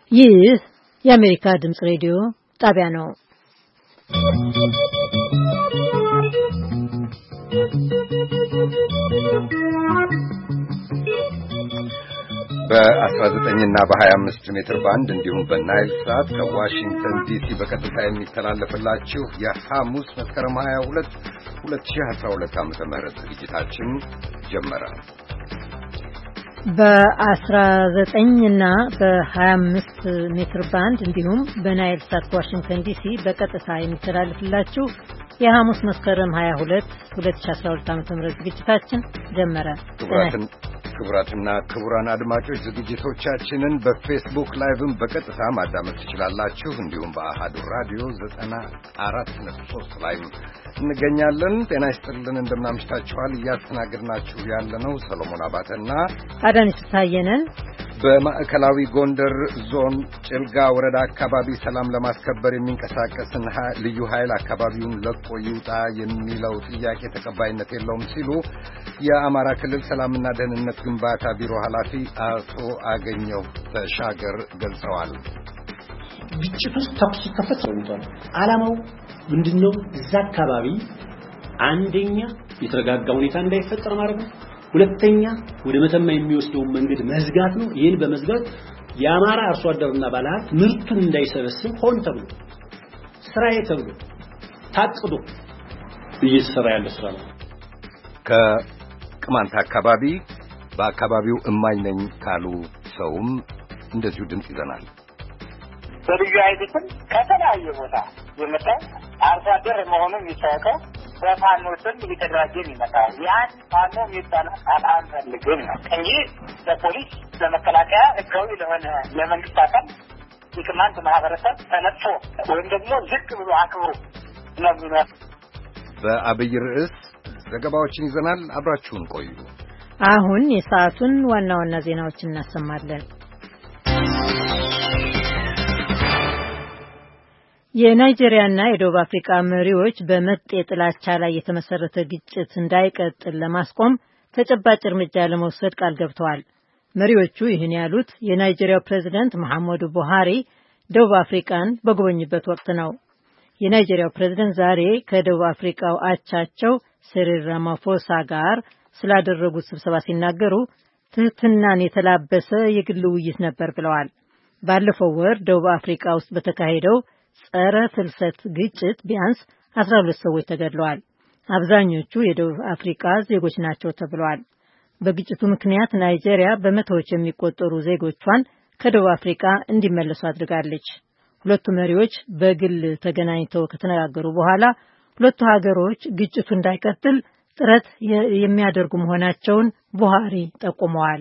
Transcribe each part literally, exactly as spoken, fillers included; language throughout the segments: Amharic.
ይህ የአሜሪካ ድምጽ ሬዲዮ ጣቢያ ነው። በ19 እና በ25 ሜትር ባንድ እንዲሁም በናይል ሳት ከዋሽንግተን ዲሲ በቀጥታ የሚተላለፍላችሁ የሐሙስ መስከረም ሃያ ሁለት ሁለት ሺህ አስራ ሁለት ዓመተ ምህረት ዝግጅታችን ጀመረ። በ19 እና በ25 ሜትር ባንድ እንዲሁም በናይል ሳት ዋሽንግተን ዲሲ በቀጥታ የሚተላለፍላችሁ የሐሙስ መስከረም ሃያ ሁለት ሁለት ሺህ አስራ ሁለት ዓመተ ምህረት ዝግጅታችን ጀመረ። ክቡራትና ክቡራን አድማጮች ዝግጅቶቻችንን በፌስቡክ ላይቭም በቀጥታ ማዳመጥ ትችላላችሁ። እንዲሁም በአሃዱ ራዲዮ ዘጠና አራት ነጥብ ሶስት ላይ እንገኛለን። ጤና ይስጥልን፣ እንደምናምሽታችኋል። እያስተናገድናችሁ ያለነው ሰሎሞን አባተና አዳነች ፍስሐየነን። በማዕከላዊ ጎንደር ዞን ጭልጋ ወረዳ አካባቢ ሰላም ለማስከበር የሚንቀሳቀስን ልዩ ኃይል አካባቢውን ለቆ ይውጣ የሚለው ጥያቄ ተቀባይነት የለውም ሲሉ የአማራ ክልል ሰላምና ደህንነት ግንባታ ቢሮ ኃላፊ አቶ አገኘው ተሻገር ገልጸዋል። ግጭቱ ተኩስ ከፈተ ነው። ዓላማው ምንድነው? እዛ አካባቢ አንደኛ የተረጋጋ ሁኔታ እንዳይፈጠር ማድረግ ነው። ሁለተኛ ወደ መተማ የሚወስደው መንገድ መዝጋት ነው። ይሄን በመዝጋት የአማራ አርሶ አደርና ባለሀብት ምርቱን እንዳይሰበስብ ሆን ተብሎ ስራዬ ተብሎ ታቅዶ እየተሰራ ያለ ስራ ነው። ከቅማንት አካባቢ በአካባቢው እማኝ ነኝ ካሉ ሰውም እንደዚሁ ድምጽ ይዘናል። በልዩ ኃይልም ከተለያየ ቦታ የመጣ አርሶ አደር መሆኑን የሚታወቀው በፋኖስም እየተደራጀን ይመጣል። ያን ፋኖ የሚባል አጣን ፈልገን ነው እንጂ ለፖሊስ ለመከላከያ ህጋዊ ለሆነ ለመንግስት አካል የቅማንት ማህበረሰብ ተነጥፎ ወይም ደግሞ ዝቅ ብሎ አክብሮ ነው የሚኖር። በአብይ ርዕስ ዘገባዎችን ይዘናል። አብራችሁን ቆዩ። አሁን የሰዓቱን ዋና ዋና ዜናዎች እናሰማለን። የናይጄሪያና የደቡብ አፍሪካ መሪዎች በመጤ ጥላቻ ላይ የተመሰረተ ግጭት እንዳይቀጥል ለማስቆም ተጨባጭ እርምጃ ለመውሰድ ቃል ገብተዋል። መሪዎቹ ይህን ያሉት የናይጄሪያው ፕሬዝዳንት መሐመዱ ቡሃሪ ደቡብ አፍሪካን በጎበኙበት ወቅት ነው። የናይጄሪያው ፕሬዝዳንት ዛሬ ከደቡብ አፍሪካው አቻቸው ሲሪል ራማፎሳ ጋር ስላደረጉት ስብሰባ ሲናገሩ ትህትናን የተላበሰ የግል ውይይት ነበር ብለዋል። ባለፈው ወር ደቡብ አፍሪካ ውስጥ በተካሄደው ጸረ ፍልሰት ግጭት ቢያንስ አስራ ሁለት ሰዎች ተገድለዋል። አብዛኞቹ የደቡብ አፍሪካ ዜጎች ናቸው ተብለዋል። በግጭቱ ምክንያት ናይጄሪያ በመቶዎች የሚቆጠሩ ዜጎቿን ከደቡብ አፍሪካ እንዲመለሱ አድርጋለች። ሁለቱ መሪዎች በግል ተገናኝተው ከተነጋገሩ በኋላ ሁለቱ ሀገሮች ግጭቱ እንዳይቀጥል ጥረት የሚያደርጉ መሆናቸውን ቡሃሪ ጠቁመዋል።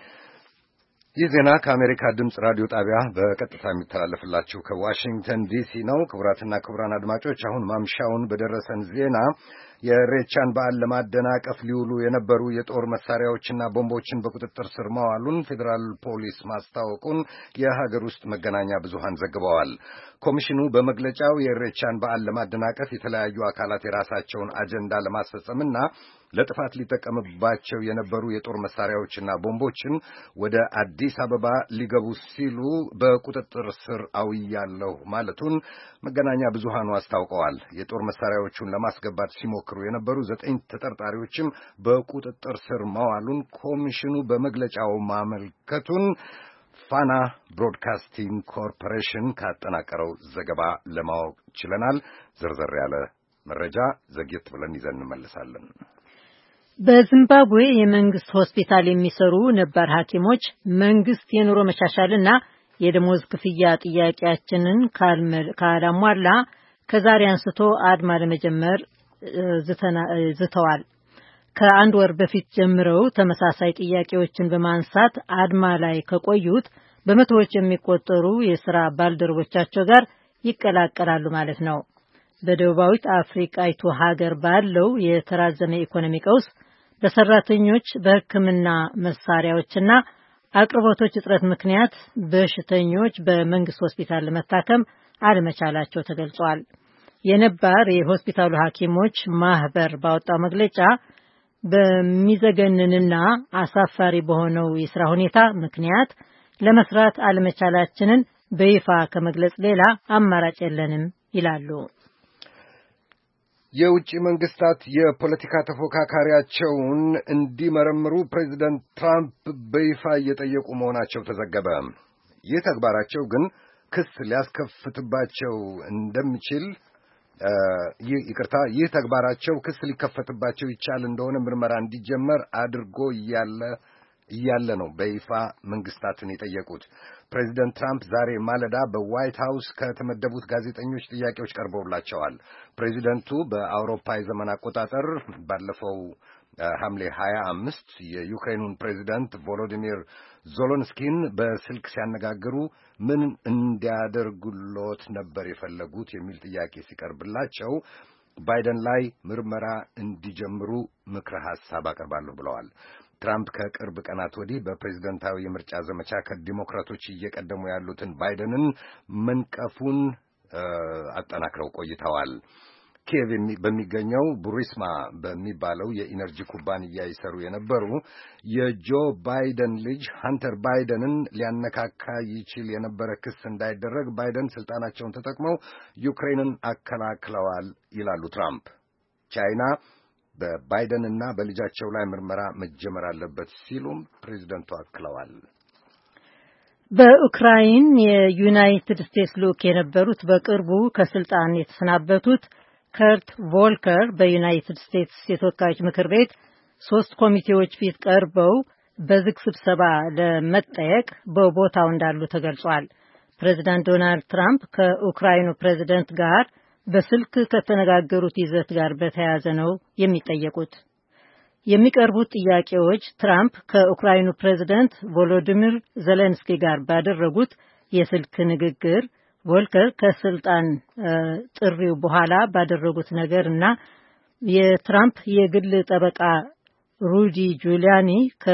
ይህ ዜና ከአሜሪካ ድምጽ ራዲዮ ጣቢያ በቀጥታ የሚተላለፍላችሁ ከዋሽንግተን ዲሲ ነው። ክቡራትና ክቡራን አድማጮች አሁን ማምሻውን በደረሰን ዜና የኢሬቻን በዓል ለማደናቀፍ ሊውሉ የነበሩ የጦር መሳሪያዎችና ቦምቦችን በቁጥጥር ስር መዋሉን ፌዴራል ፖሊስ ማስታወቁን የሀገር ውስጥ መገናኛ ብዙሃን ዘግበዋል። ኮሚሽኑ በመግለጫው የኢሬቻን በዓል ለማደናቀፍ የተለያዩ አካላት የራሳቸውን አጀንዳ ለማስፈጸምና ለጥፋት ሊጠቀምባቸው የነበሩ የጦር መሳሪያዎችና ቦምቦችን ወደ አዲስ አበባ ሊገቡ ሲሉ በቁጥጥር ስር አውያለሁ ማለቱን መገናኛ ብዙሃኑ አስታውቀዋል። የጦር መሳሪያዎቹን ለማስገባት ሲሞክሩ የነበሩ ዘጠኝ ተጠርጣሪዎችም በቁጥጥር ስር መዋሉን ኮሚሽኑ በመግለጫው ማመልከቱን ፋና ብሮድካስቲንግ ኮርፖሬሽን ካጠናቀረው ዘገባ ለማወቅ ችለናል። ዝርዝር ያለ መረጃ ዘግየት ብለን ይዘን እንመለሳለን። በዚምባብዌ የመንግስት ሆስፒታል የሚሰሩ ነባር ሐኪሞች መንግስት የኑሮ መሻሻልና የደሞዝ ክፍያ ጥያቄያችንን ካላሟላ ከዛሬ አንስቶ አድማ ለመጀመር ዝተዋል። ከአንድ ወር በፊት ጀምረው ተመሳሳይ ጥያቄዎችን በማንሳት አድማ ላይ ከቆዩት በመቶዎች የሚቆጠሩ የሥራ ባልደረቦቻቸው ጋር ይቀላቀላሉ ማለት ነው። በደቡባዊት አፍሪካዊቱ ሀገር ባለው የተራዘመ ኢኮኖሚ ቀውስ በሰራተኞች በሕክምና መሳሪያዎችና አቅርቦቶች እጥረት ምክንያት በሽተኞች በመንግስት ሆስፒታል ለመታከም አለመቻላቸው ተገልጿል። የነባር የሆስፒታሉ ሐኪሞች ማህበር ባወጣው መግለጫ በሚዘገንንና አሳፋሪ በሆነው የሥራ ሁኔታ ምክንያት ለመስራት አለመቻላችንን በይፋ ከመግለጽ ሌላ አማራጭ የለንም ይላሉ። የውጭ መንግስታት የፖለቲካ ተፎካካሪያቸውን እንዲመረምሩ ፕሬዚደንት ትራምፕ በይፋ እየጠየቁ መሆናቸው ተዘገበ። ይህ ተግባራቸው ግን ክስ ሊያስከፍትባቸው እንደሚችል ይቅርታ ይህ ተግባራቸው ክስ ሊከፈትባቸው ይቻል እንደሆነ ምርመራ እንዲጀመር አድርጎ እያለ እያለ ነው በይፋ መንግስታትን የጠየቁት። ፕሬዚደንት ትራምፕ ዛሬ ማለዳ በዋይት ሃውስ ከተመደቡት ጋዜጠኞች ጥያቄዎች ቀርበውላቸዋል። ፕሬዚደንቱ በአውሮፓ የዘመን አቆጣጠር ባለፈው ሐምሌ ሀያ አምስት የዩክሬኑን ፕሬዚደንት ቮሎዲሚር ዞሎንስኪን በስልክ ሲያነጋግሩ ምን እንዲያደርጉሎት ነበር የፈለጉት የሚል ጥያቄ ሲቀርብላቸው ባይደን ላይ ምርመራ እንዲጀምሩ ምክረ ሐሳብ አቀርባለሁ ብለዋል። ትራምፕ ከቅርብ ቀናት ወዲህ በፕሬዝደንታዊ የምርጫ ዘመቻ ከዲሞክራቶች እየቀደሙ ያሉትን ባይደንን መንቀፉን አጠናክረው ቆይተዋል። ኪየቭ በሚገኘው ቡሪስማ በሚባለው የኢነርጂ ኩባንያ ይሰሩ የነበሩ የጆ ባይደን ልጅ ሃንተር ባይደንን ሊያነካካ ይችል የነበረ ክስ እንዳይደረግ ባይደን ስልጣናቸውን ተጠቅመው ዩክሬንን አከላክለዋል ይላሉ ትራምፕ። ቻይና በባይደንና በልጃቸው ላይ ምርመራ መጀመር አለበት ሲሉም ፕሬዝደንቱ አክለዋል። በኡክራይን የዩናይትድ ስቴትስ ልዑክ የነበሩት በቅርቡ ከስልጣን የተሰናበቱት ከርት ቮልከር በዩናይትድ ስቴትስ የተወካዮች ምክር ቤት ሶስት ኮሚቴዎች ፊት ቀርበው በዝግ ስብሰባ ለመጠየቅ በቦታው እንዳሉ ተገልጿል። ፕሬዚዳንት ዶናልድ ትራምፕ ከኡክራይኑ ፕሬዚደንት ጋር በስልክ ከተነጋገሩት ይዘት ጋር በተያያዘ ነው የሚጠየቁት። የሚቀርቡት ጥያቄዎች ትራምፕ ከኡክራይኑ ፕሬዚደንት ቮሎዲሚር ዜሌንስኪ ጋር ባደረጉት የስልክ ንግግር ቮልከር ከስልጣን ጥሪው በኋላ ባደረጉት ነገር እና የትራምፕ የግል ጠበቃ ሩዲ ጁሊያኒ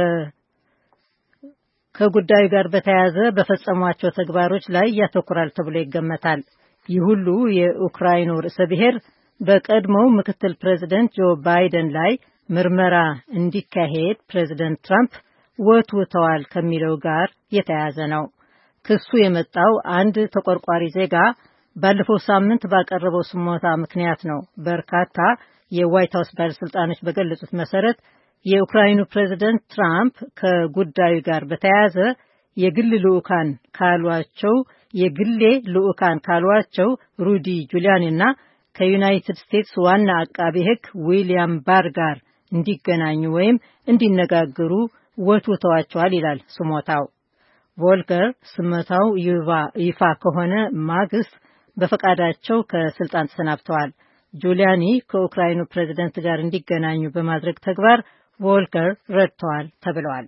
ከጉዳዩ ጋር በተያያዘ በፈጸሟቸው ተግባሮች ላይ ያተኩራል ተብሎ ይገመታል። ይህ ሁሉ የኡክራይኑ ርዕሰ ብሔር በቀድሞው ምክትል ፕሬዚደንት ጆ ባይደን ላይ ምርመራ እንዲካሄድ ፕሬዚደንት ትራምፕ ወትውተዋል ከሚለው ጋር የተያያዘ ነው። ክሱ የመጣው አንድ ተቆርቋሪ ዜጋ ባለፈው ሳምንት ባቀረበው ስሞታ ምክንያት ነው። በርካታ የዋይት ሃውስ ባለስልጣኖች በገለጹት መሰረት የኡክራይኑ ፕሬዚደንት ትራምፕ ከጉዳዩ ጋር በተያያዘ የግል ልኡካን ካሏቸው የግሌ ልኡካን ካሏቸው ሩዲ ጁሊያኒና ከዩናይትድ ስቴትስ ዋና አቃቤ ሕግ ዊሊያም ባር ጋር እንዲገናኙ ወይም እንዲነጋገሩ ወትውተዋቸዋል ይላል ስሞታው። ቮልከር ስሞታው ይፋ ከሆነ ማግስት በፈቃዳቸው ከስልጣን ተሰናብተዋል። ጁሊያኒ ከኡክራይኑ ፕሬዚደንት ጋር እንዲገናኙ በማድረግ ተግባር ቮልከር ረድተዋል ተብለዋል።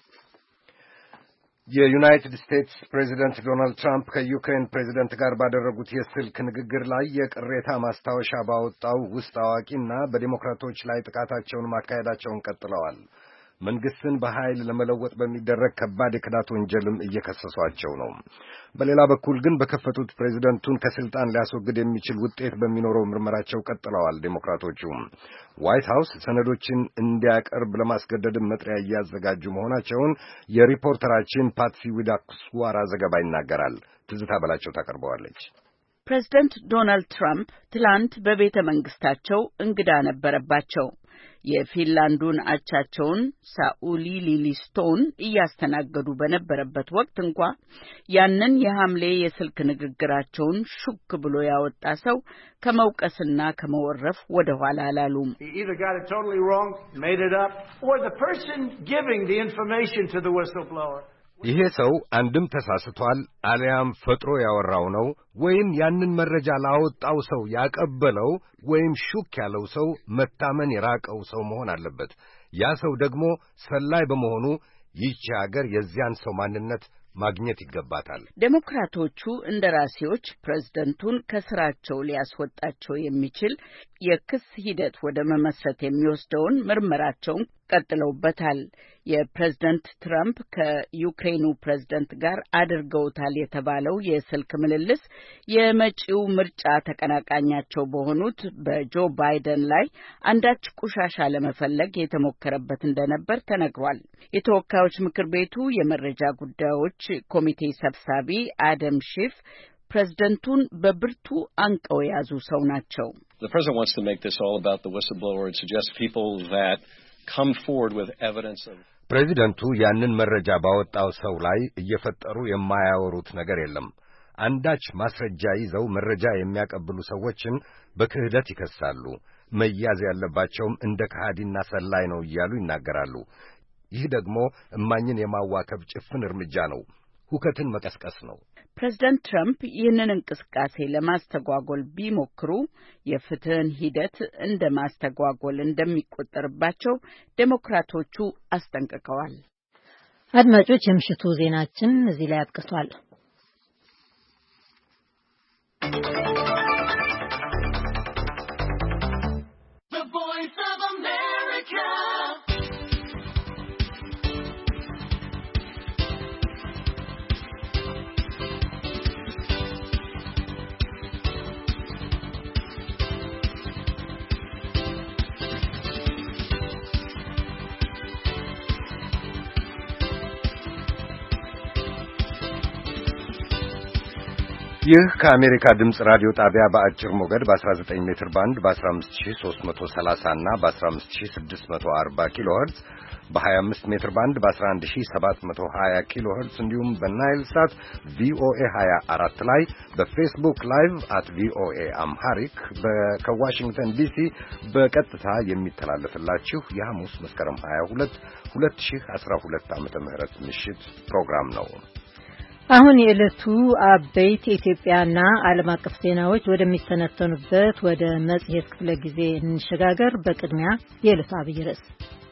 የዩናይትድ ስቴትስ ፕሬዚደንት ዶናልድ ትራምፕ ከዩክሬን ፕሬዚደንት ጋር ባደረጉት የስልክ ንግግር ላይ የቅሬታ ማስታወሻ ባወጣው ውስጥ አዋቂና በዲሞክራቶች ላይ ጥቃታቸውን ማካሄዳቸውን ቀጥለዋል። መንግስትን በኃይል ለመለወጥ በሚደረግ ከባድ የክዳት ወንጀልም እየከሰሷቸው ነው። በሌላ በኩል ግን በከፈቱት ፕሬዚደንቱን ከስልጣን ሊያስወግድ የሚችል ውጤት በሚኖረው ምርመራቸው ቀጥለዋል። ዴሞክራቶቹ ዋይት ሃውስ ሰነዶችን እንዲያቀርብ ለማስገደድም መጥሪያ እያዘጋጁ መሆናቸውን የሪፖርተራችን ፓትሲ ዊዳኩስዋራ ዘገባ ይናገራል። ትዝታ በላቸው ታቀርበዋለች። ፕሬዚደንት ዶናልድ ትራምፕ ትላንት በቤተ መንግስታቸው እንግዳ ነበረባቸው። የፊንላንዱን አቻቸውን ሳኡሊ ሊሊስቶን እያስተናገዱ በነበረበት ወቅት እንኳ ያንን የሐምሌ የስልክ ንግግራቸውን ሹክ ብሎ ያወጣ ሰው ከመውቀስና ከመወረፍ ወደ ኋላ አላሉም። ይሄ ሰው አንድም ተሳስቷል አሊያም ፈጥሮ ያወራው ነው ወይም ያንን መረጃ ላወጣው ሰው ያቀበለው ወይም ሹክ ያለው ሰው መታመን የራቀው ሰው መሆን አለበት። ያ ሰው ደግሞ ሰላይ በመሆኑ ይህች ሀገር የዚያን ሰው ማንነት ማግኘት ይገባታል። ዴሞክራቶቹ እንደራሴዎች ፕሬዝደንቱን ከስራቸው ሊያስወጣቸው የሚችል የክስ ሂደት ወደ መመስረት የሚወስደውን ምርመራቸውን ቀጥለውበታል። የፕሬዝዳንት ትራምፕ ከዩክሬኑ ፕሬዝዳንት ጋር አድርገውታል የተባለው የስልክ ምልልስ የመጪው ምርጫ ተቀናቃኛቸው በሆኑት በጆ ባይደን ላይ አንዳች ቁሻሻ ለመፈለግ የተሞከረበት እንደነበር ተነግሯል። የተወካዮች ምክር ቤቱ የመረጃ ጉዳዮች ኮሚቴ ሰብሳቢ አደም ሺፍ ፕሬዝዳንቱን በብርቱ አንቀው የያዙ ሰው ናቸው። The president wants to make this all about the whistleblower and suggest people that come forward with evidence of ፕሬዚደንቱ ያንን መረጃ ባወጣው ሰው ላይ እየፈጠሩ የማያወሩት ነገር የለም። አንዳች ማስረጃ ይዘው መረጃ የሚያቀብሉ ሰዎችን በክህደት ይከሳሉ። መያዝ ያለባቸውም እንደ ከሃዲና ሰላይ ነው እያሉ ይናገራሉ። ይህ ደግሞ እማኝን የማዋከብ ጭፍን እርምጃ ነው። ሁከትን መቀስቀስ ነው። ፕሬዝዳንት ትራምፕ ይህንን እንቅስቃሴ ለማስተጓጎል ቢሞክሩ የፍትህን ሂደት እንደ ማስተጓጎል እንደሚቆጠርባቸው ዴሞክራቶቹ አስጠንቅቀዋል። አድማጮች፣ የምሽቱ ዜናችን እዚህ ላይ አብቅቷል። ይህ ከአሜሪካ ድምጽ ራዲዮ ጣቢያ በአጭር ሞገድ በ19 ሜትር ባንድ በ15330 እና በ15640 ኪሎ ሄርትዝ በ25 ሜትር ባንድ በ11720 ኪሎ ሄርትዝ እንዲሁም በናይል ሳት ቪኦኤ ሀያ አራት ላይ በፌስቡክ ላይቭ አት ቪኦኤ አምሃሪክ ከዋሽንግተን ዲሲ በቀጥታ የሚተላለፍላችሁ የሐሙስ መስከረም ሀያ ሁለት ሁለት ሺህ አስራ ሁለት ዓመተ ምህረት ምሽት ፕሮግራም ነው። አሁን የዕለቱ አበይት ኢትዮጵያና ዓለም አቀፍ ዜናዎች ወደሚተነተኑበት ወደ መጽሔት ክፍለ ጊዜ እንሸጋገር። በቅድሚያ የዕለቱ አብይ ርዕስ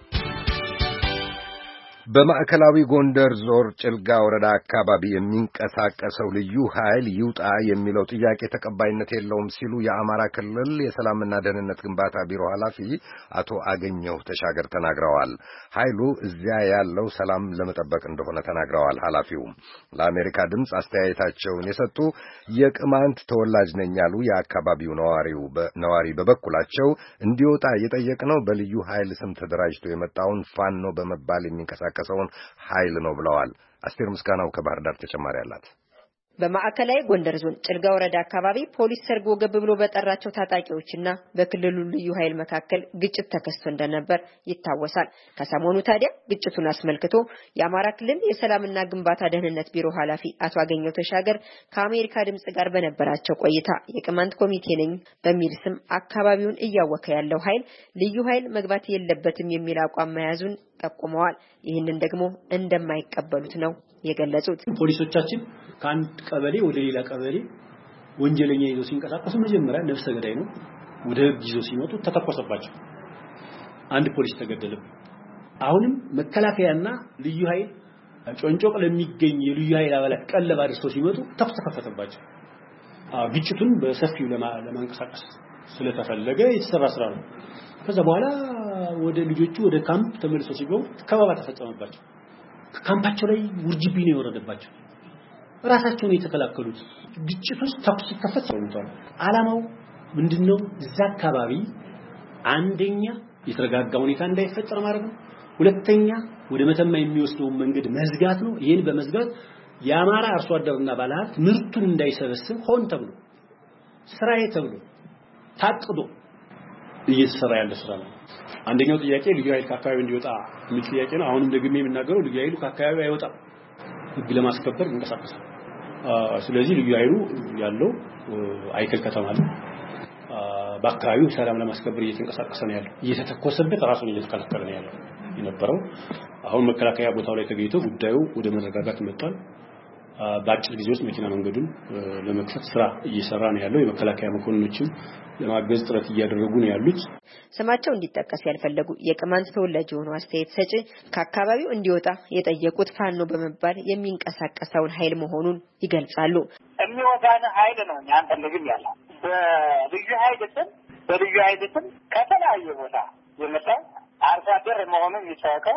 በማዕከላዊ ጎንደር ዞን ጭልጋ ወረዳ አካባቢ የሚንቀሳቀሰው ልዩ ኃይል ይውጣ የሚለው ጥያቄ ተቀባይነት የለውም ሲሉ የአማራ ክልል የሰላምና ደህንነት ግንባታ ቢሮ ኃላፊ አቶ አገኘሁ ተሻገር ተናግረዋል። ኃይሉ እዚያ ያለው ሰላም ለመጠበቅ እንደሆነ ተናግረዋል። ኃላፊው ለአሜሪካ ድምፅ አስተያየታቸውን የሰጡ የቅማንት ተወላጅ ነኝ ያሉ የአካባቢው ነዋሪው ነዋሪ በበኩላቸው እንዲወጣ የጠየቅነው በልዩ ኃይል ስም ተደራጅቶ የመጣውን ፋኖ በመባል የሚንቀሳቀስ ሰውን ኃይል ነው ብለዋል። አስቴር ምስጋናው ከባህር ዳር ተጨማሪ አላት። በማዕከላዊ ጎንደር ዞን ጭልጋ ወረዳ አካባቢ ፖሊስ ሰርጎ ገብ ብሎ በጠራቸው ታጣቂዎችና በክልሉ ልዩ ኃይል መካከል ግጭት ተከስቶ እንደነበር ይታወሳል። ከሰሞኑ ታዲያ ግጭቱን አስመልክቶ የአማራ ክልል የሰላምና ግንባታ ደህንነት ቢሮ ኃላፊ አቶ አገኘሁ ተሻገር ከአሜሪካ ድምጽ ጋር በነበራቸው ቆይታ የቅማንት ኮሚቴ ነኝ በሚል ስም አካባቢውን እያወከ ያለው ኃይል ልዩ ኃይል መግባት የለበትም የሚል አቋም መያዙን ጠቁመዋል። ይህንን ደግሞ እንደማይቀበሉት ነው የገለጹት። ፖሊሶቻችን ከአንድ ቀበሌ ወደ ሌላ ቀበሌ ወንጀለኛ ይዘው ሲንቀሳቀሱ መጀመሪያ ነፍሰ ገዳይ ነው ወደ ህግ ይዘው ሲመጡ ተተኮሰባቸው። አንድ ፖሊስ ተገደለ። አሁንም መከላከያና ልዩ ኃይል ጮንጮቅ ለሚገኝ የልዩ ኃይል አባላት ቀለብ አድርሰው ሲመጡ ተኩስ ተከፈተባቸው። ግጭቱን በሰፊው ለማንቀሳቀስ ስለተፈለገ የተሰራ ስራ ነው። ከዛ በኋላ ወደ ልጆቹ ወደ ካምፕ ተመልሰው ሲገቡ ከበባ ተፈጸመባቸው። ካምፓቸው ላይ ውርጅብኝ ነው የወረደባቸው። ራሳቸውን የተከላከሉት ግጭት ውስጥ ተኩስ ሲከፈት ሰውቷል። አላማው ምንድነው? እዛ አካባቢ አንደኛ የተረጋጋ ሁኔታ እንዳይፈጠር ማድረግ ነው። ሁለተኛ ወደ መተማ የሚወስደው መንገድ መዝጋት ነው። ይሄን በመዝጋት የአማራ አርሶ አደርና ባለሀብት ምርቱን እንዳይሰበስብ ሆን ተብሎ ስራዬ ተብሎ ታቅዶ እየተሰራ ያለ ስራ ነው። አንደኛው ጥያቄ ልዩ ኃይል ከአካባቢው እንዲወጣ የሚል ጥያቄ ነው። አሁንም ደግሜ የምናገረው ልዩ ኃይሉ ከአካባቢው አይወጣም፣ ህግ ለማስከበር ይንቀሳቀሳል። ስለዚህ ልዩ ኃይሉ ያለው አይከል ከተማ ነው። በአካባቢው ሰላም ለማስከበር እየተንቀሳቀሰ ነው ያለው። እየተተኮሰበት ራሱን እየተከላከለ ነው ያለው የነበረው። አሁን መከላከያ ቦታው ላይ ተገኝቶ ጉዳዩ ወደ መረጋጋት መጥቷል። በአጭር ጊዜ ውስጥ መኪና መንገዱን ለመክፈት ስራ እየሰራ ነው ያለው። የመከላከያ መኮንኖችም ለማገዝ ጥረት እያደረጉ ነው ያሉት። ስማቸው እንዲጠቀስ ያልፈለጉ የቅማንት ተወላጅ የሆኑ አስተያየት ሰጪ ከአካባቢው እንዲወጣ የጠየቁት ፋኖ በመባል የሚንቀሳቀሰውን ኃይል መሆኑን ይገልጻሉ። የሚወጣን ኃይል ነው እኛ አንፈልግም ያለው በልዩ ኃይል ስም በልዩ ኃይል ስም ከተለያየ ቦታ የመጣ አርሶ አደር መሆኑን የሚታወቀው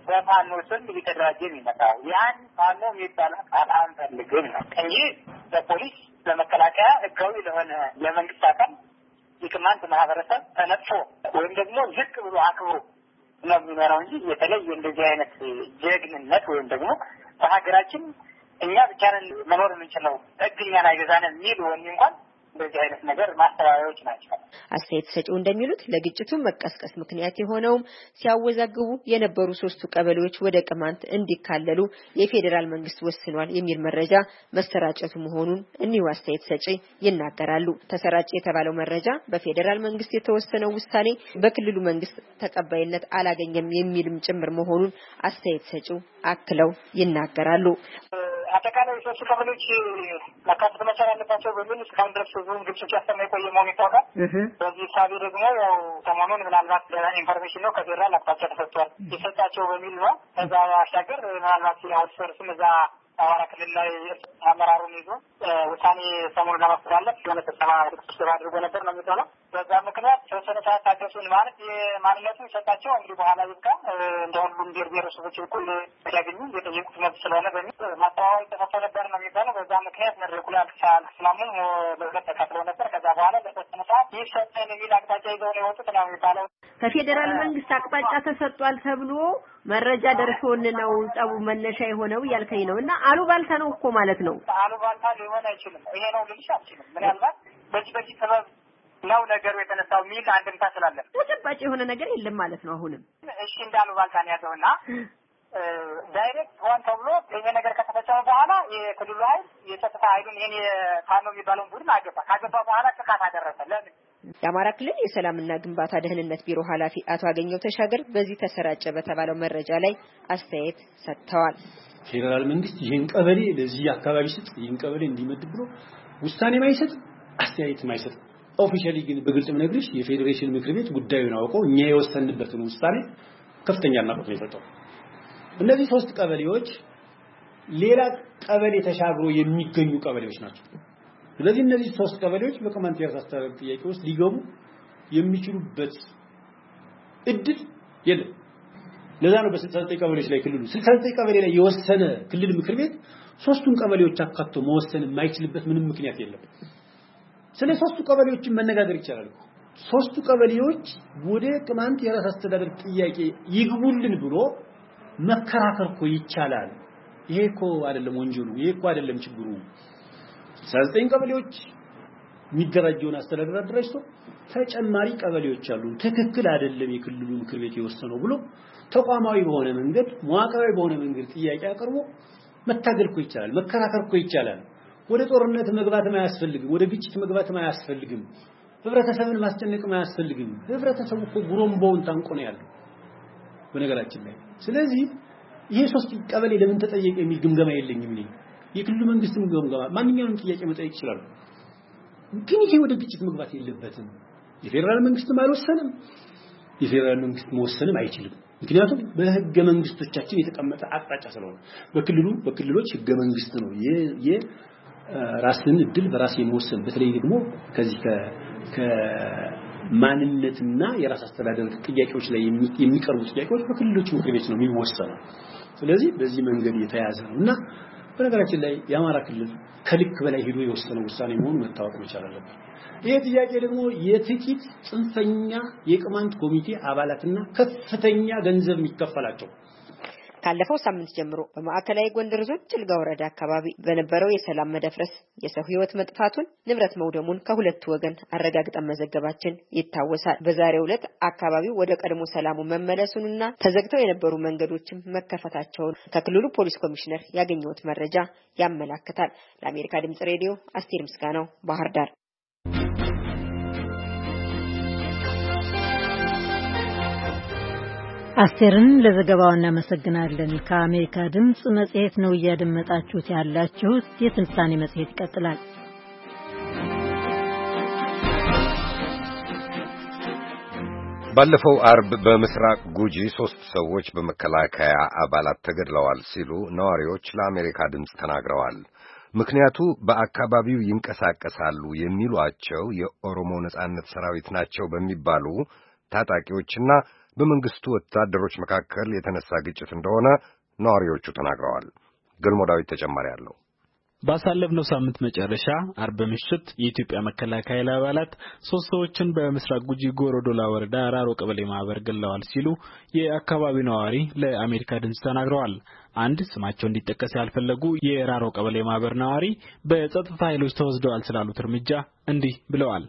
በፋኖ ስም እየተደራጀ የሚመጣው ያን ፋኖ የሚባል ቃል አንፈልግም ነው እንጂ በፖሊስ በመከላከያ ህጋዊ ለሆነ ለመንግስት አካል የቅማንት ማህበረሰብ ተነጥፎ ወይም ደግሞ ዝቅ ብሎ አክብሮ ነው የሚኖረው እንጂ የተለየ እንደዚህ አይነት ጀግንነት ወይም ደግሞ በሀገራችን እኛ ብቻ ነን መኖር የምንችለው እግኛን አይገዛንም የሚል ወይም እንኳን እንደዚህ አይነት ነገር ማስተባበያዎች ናቸው። አስተያየት ሰጪው እንደሚሉት ለግጭቱ መቀስቀስ ምክንያት የሆነውም ሲያወዛግቡ የነበሩ ሶስቱ ቀበሌዎች ወደ ቅማንት እንዲካለሉ የፌዴራል መንግስት ወስኗል የሚል መረጃ መሰራጨቱ መሆኑን እኒሁ አስተያየት ሰጪ ይናገራሉ። ተሰራጨ የተባለው መረጃ በፌዴራል መንግስት የተወሰነው ውሳኔ በክልሉ መንግስት ተቀባይነት አላገኘም የሚልም ጭምር መሆኑን አስተያየት ሰጪው አክለው ይናገራሉ። አጠቃላይ ሶስቱ ቀበሌዎች መካተት መቻል አለባቸው በሚል እስካሁን ድረስ ብዙም ግጭት ያሰማ የቆየ መሆኑ ይታወቃል። በዚህ ሳቢ ደግሞ ያው ሰሞኑን ምናልባት ኢንፎርሜሽን ነው ከፌዴራል አቅጣጫ ተሰጥቷል የሰጣቸው በሚል ነው። ከዛ ባሻገር ምናልባት ያወሰርስም እዛ አማራ ክልል ላይ አመራሩን ይዞ ውሳኔ ሰሞኑን ለማስተላለፍ የሆነ ስብሰባ ስብሰባ አድርጎ ነበር ነው የሚባለው። በዛ ምክንያት ተወሰነ ሰዓት ታገሱን ማለት የማንነቱን ሰጣቸው እንግዲህ በኋላ ይብቃ እንደ ሁሉም ብሔር ብሔረሰቦች እኩል ያገኙ የጠየቁት መብት ስለሆነ በሚል ማስተዋወቅ ተፈቶ ነበር ነው የሚባለው። በዛ ምክንያት መድረኩ ላይ አልተስማሙም፣ በሁለት ተካፍለው ነበር። ከዛ በኋላ ለተወሰነ ሰዓት ይሰጠን የሚል አቅጣጫ ይዘው ነው የወጡት ነው የሚባለው። ከፌዴራል መንግስት አቅጣጫ ተሰጥቷል ተብሎ መረጃ ደርሶን ነው ጸቡ መነሻ የሆነው ያልከኝ ነው እና አሉባልታ ነው እኮ ማለት ነው። አሉባልታ ሊሆን አይችልም። ይሄ ነው ልልሽ አልችልም። ምናልባት በዚህ በዚህ ሰበብ ነው ነገሩ የተነሳው ሚል አንድምታ ስላለ ተጨባጭ የሆነ ነገር የለም ማለት ነው። አሁንም እሺ እንዳሉ ባልታ ነው ያዘውና ዳይሬክት ሆን ተብሎ ይሄ ነገር ከተፈጸመ በኋላ የክልሉ ኃይል የጸጥታ ኃይሉን ይሄን የፋኖ የሚባለውን ቡድን አገባ ካገባ በኋላ ጥቃት አደረሰ። ለምን የአማራ ክልል የሰላምና ግንባታ ደህንነት ቢሮ ኃላፊ አቶ አገኘው ተሻገር በዚህ ተሰራጨ በተባለው መረጃ ላይ አስተያየት ሰጥተዋል። ፌዴራል መንግስት ይህን ቀበሌ ለዚህ አካባቢ ስጥ ይህን ቀበሌ እንዲመድብ ብሎ ውሳኔ ማይሰጥ አስተያየት ማይሰጥ ኦፊሻሊ ግን በግልጽ ምነግርሽ የፌዴሬሽን ምክር ቤት ጉዳዩን አውቀው እኛ የወሰንበትን ውሳኔ ከፍተኛ አድናቆት ነው የሰጠው። እነዚህ ሶስት ቀበሌዎች ሌላ ቀበሌ ተሻግሮ የሚገኙ ቀበሌዎች ናቸው። ስለዚህ እነዚህ ሶስት ቀበሌዎች በቅማንት የራስ አስተዳደር ጥያቄ ውስጥ ሊገቡ የሚችሉበት እድል የለም። ለዛ ነው በስልሳ ዘጠኝ ቀበሌዎች ላይ ክልሉ ስልሳ ዘጠኝ ቀበሌ ላይ የወሰነ ክልል ምክር ቤት ሶስቱን ቀበሌዎች አካቶ መወሰን የማይችልበት ምንም ምክንያት የለም። ስለ ሶስቱ ቀበሌዎችን መነጋገር ይቻላል። ሶስቱ ቀበሌዎች ወደ ቅማንት የራስ አስተዳደር ጥያቄ ይግቡልን ብሎ መከራከር እኮ ይቻላል። ይሄ እኮ አይደለም ወንጀሉ፣ ይሄ እኮ አይደለም ችግሩ። ስልሳ ዘጠኝ ቀበሌዎች የሚደራጀውን አስተዳደር አደራጅቶ ተጨማሪ ቀበሌዎች አሉ ትክክል አይደለም የክልሉ ምክር ቤት የወሰነው ብሎ ተቋማዊ በሆነ መንገድ መዋቅራዊ በሆነ መንገድ ጥያቄ አቅርቦ መታገል እኮ ይቻላል፣ መከራከር እኮ ይቻላል። ወደ ጦርነት መግባት ማያስፈልግም፣ ወደ ግጭት መግባት ማያስፈልግም፣ ህብረተሰብን ማስጨነቅ ማያስፈልግም። ህብረተሰቡ እኮ ጉሮምቦውን ታንቆ ነው ያለው በነገራችን ላይ። ስለዚህ ይሄ ሶስት ቀበሌ ለምን ተጠየቀ የሚል ግምገማ የለኝም እኔ። የክልሉ መንግስትም ግምገማ ማንኛውንም ጥያቄ መጠየቅ ይችላል፣ ግን ይሄ ወደ ግጭት መግባት የለበትም። የፌዴራል መንግስትም አልወሰንም፣ የፌዴራል መንግስት መወሰንም አይችልም። ምክንያቱም በህገ መንግስቶቻችን የተቀመጠ አቅጣጫ ስለሆነ በክልሉ በክልሎች ህገ መንግስት ነው የራስን እድል በራስ የመወሰን በተለይ ደግሞ ከዚህ ከማንነትና የራስ አስተዳደር ጥያቄዎች ላይ የሚቀርቡ ጥያቄዎች በክልሎች ምክር ቤት ነው የሚወሰነው። ስለዚህ በዚህ መንገድ የተያዘ ነውና በነገራችን ላይ የአማራ ክልል ከልክ በላይ ሄዶ የወሰነው ውሳኔ መሆኑ መታወቅ መቻል አለበት። ይሄ ጥያቄ ደግሞ የጥቂት ጽንፈኛ የቅማንት ኮሚቴ አባላትና ከፍተኛ ገንዘብ የሚከፈላቸው ካለፈው ሳምንት ጀምሮ በማዕከላዊ ጎንደር ዞን ጭልጋ ወረዳ አካባቢ በነበረው የሰላም መደፍረስ የሰው ህይወት መጥፋቱን ንብረት መውደሙን ከሁለቱ ወገን አረጋግጠን መዘገባችን ይታወሳል። በዛሬው ዕለት አካባቢው ወደ ቀድሞ ሰላሙ መመለሱንና ተዘግተው የነበሩ መንገዶችም መከፈታቸውን ከክልሉ ፖሊስ ኮሚሽነር ያገኘሁት መረጃ ያመለክታል። ለአሜሪካ ድምጽ ሬዲዮ አስቴር ምስጋናው ባህር ዳር። አስቴርን ለዘገባው እናመሰግናለን። ከአሜሪካ ድምጽ መጽሔት ነው እያደመጣችሁት ያላችሁት። የትንታኔ መጽሔት ይቀጥላል። ባለፈው አርብ በምስራቅ ጉጂ ሶስት ሰዎች በመከላከያ አባላት ተገድለዋል ሲሉ ነዋሪዎች ለአሜሪካ ድምጽ ተናግረዋል። ምክንያቱ በአካባቢው ይንቀሳቀሳሉ የሚሏቸው የኦሮሞ ነጻነት ሰራዊት ናቸው በሚባሉ ታጣቂዎችና በመንግስቱ ወታደሮች መካከል የተነሳ ግጭት እንደሆነ ነዋሪዎቹ ተናግረዋል። ገልሞ ዳዊት ተጨማሪ አለው። ባሳለፍነው ሳምንት መጨረሻ አርብ ምሽት የኢትዮጵያ መከላከያ ኃይል አባላት ሶስት ሰዎችን በምስራቅ ጉጂ ጎሮዶላ ወረዳ ራሮ ቀበሌ ማህበር ገለዋል ሲሉ የአካባቢው ነዋሪ ለአሜሪካ ድምጽ ተናግረዋል። አንድ ስማቸው እንዲጠቀስ ያልፈለጉ የራሮ ቀበሌ ማህበር ነዋሪ በጸጥታ ኃይሎች ተወስደዋል ስላሉት እርምጃ እንዲህ ብለዋል።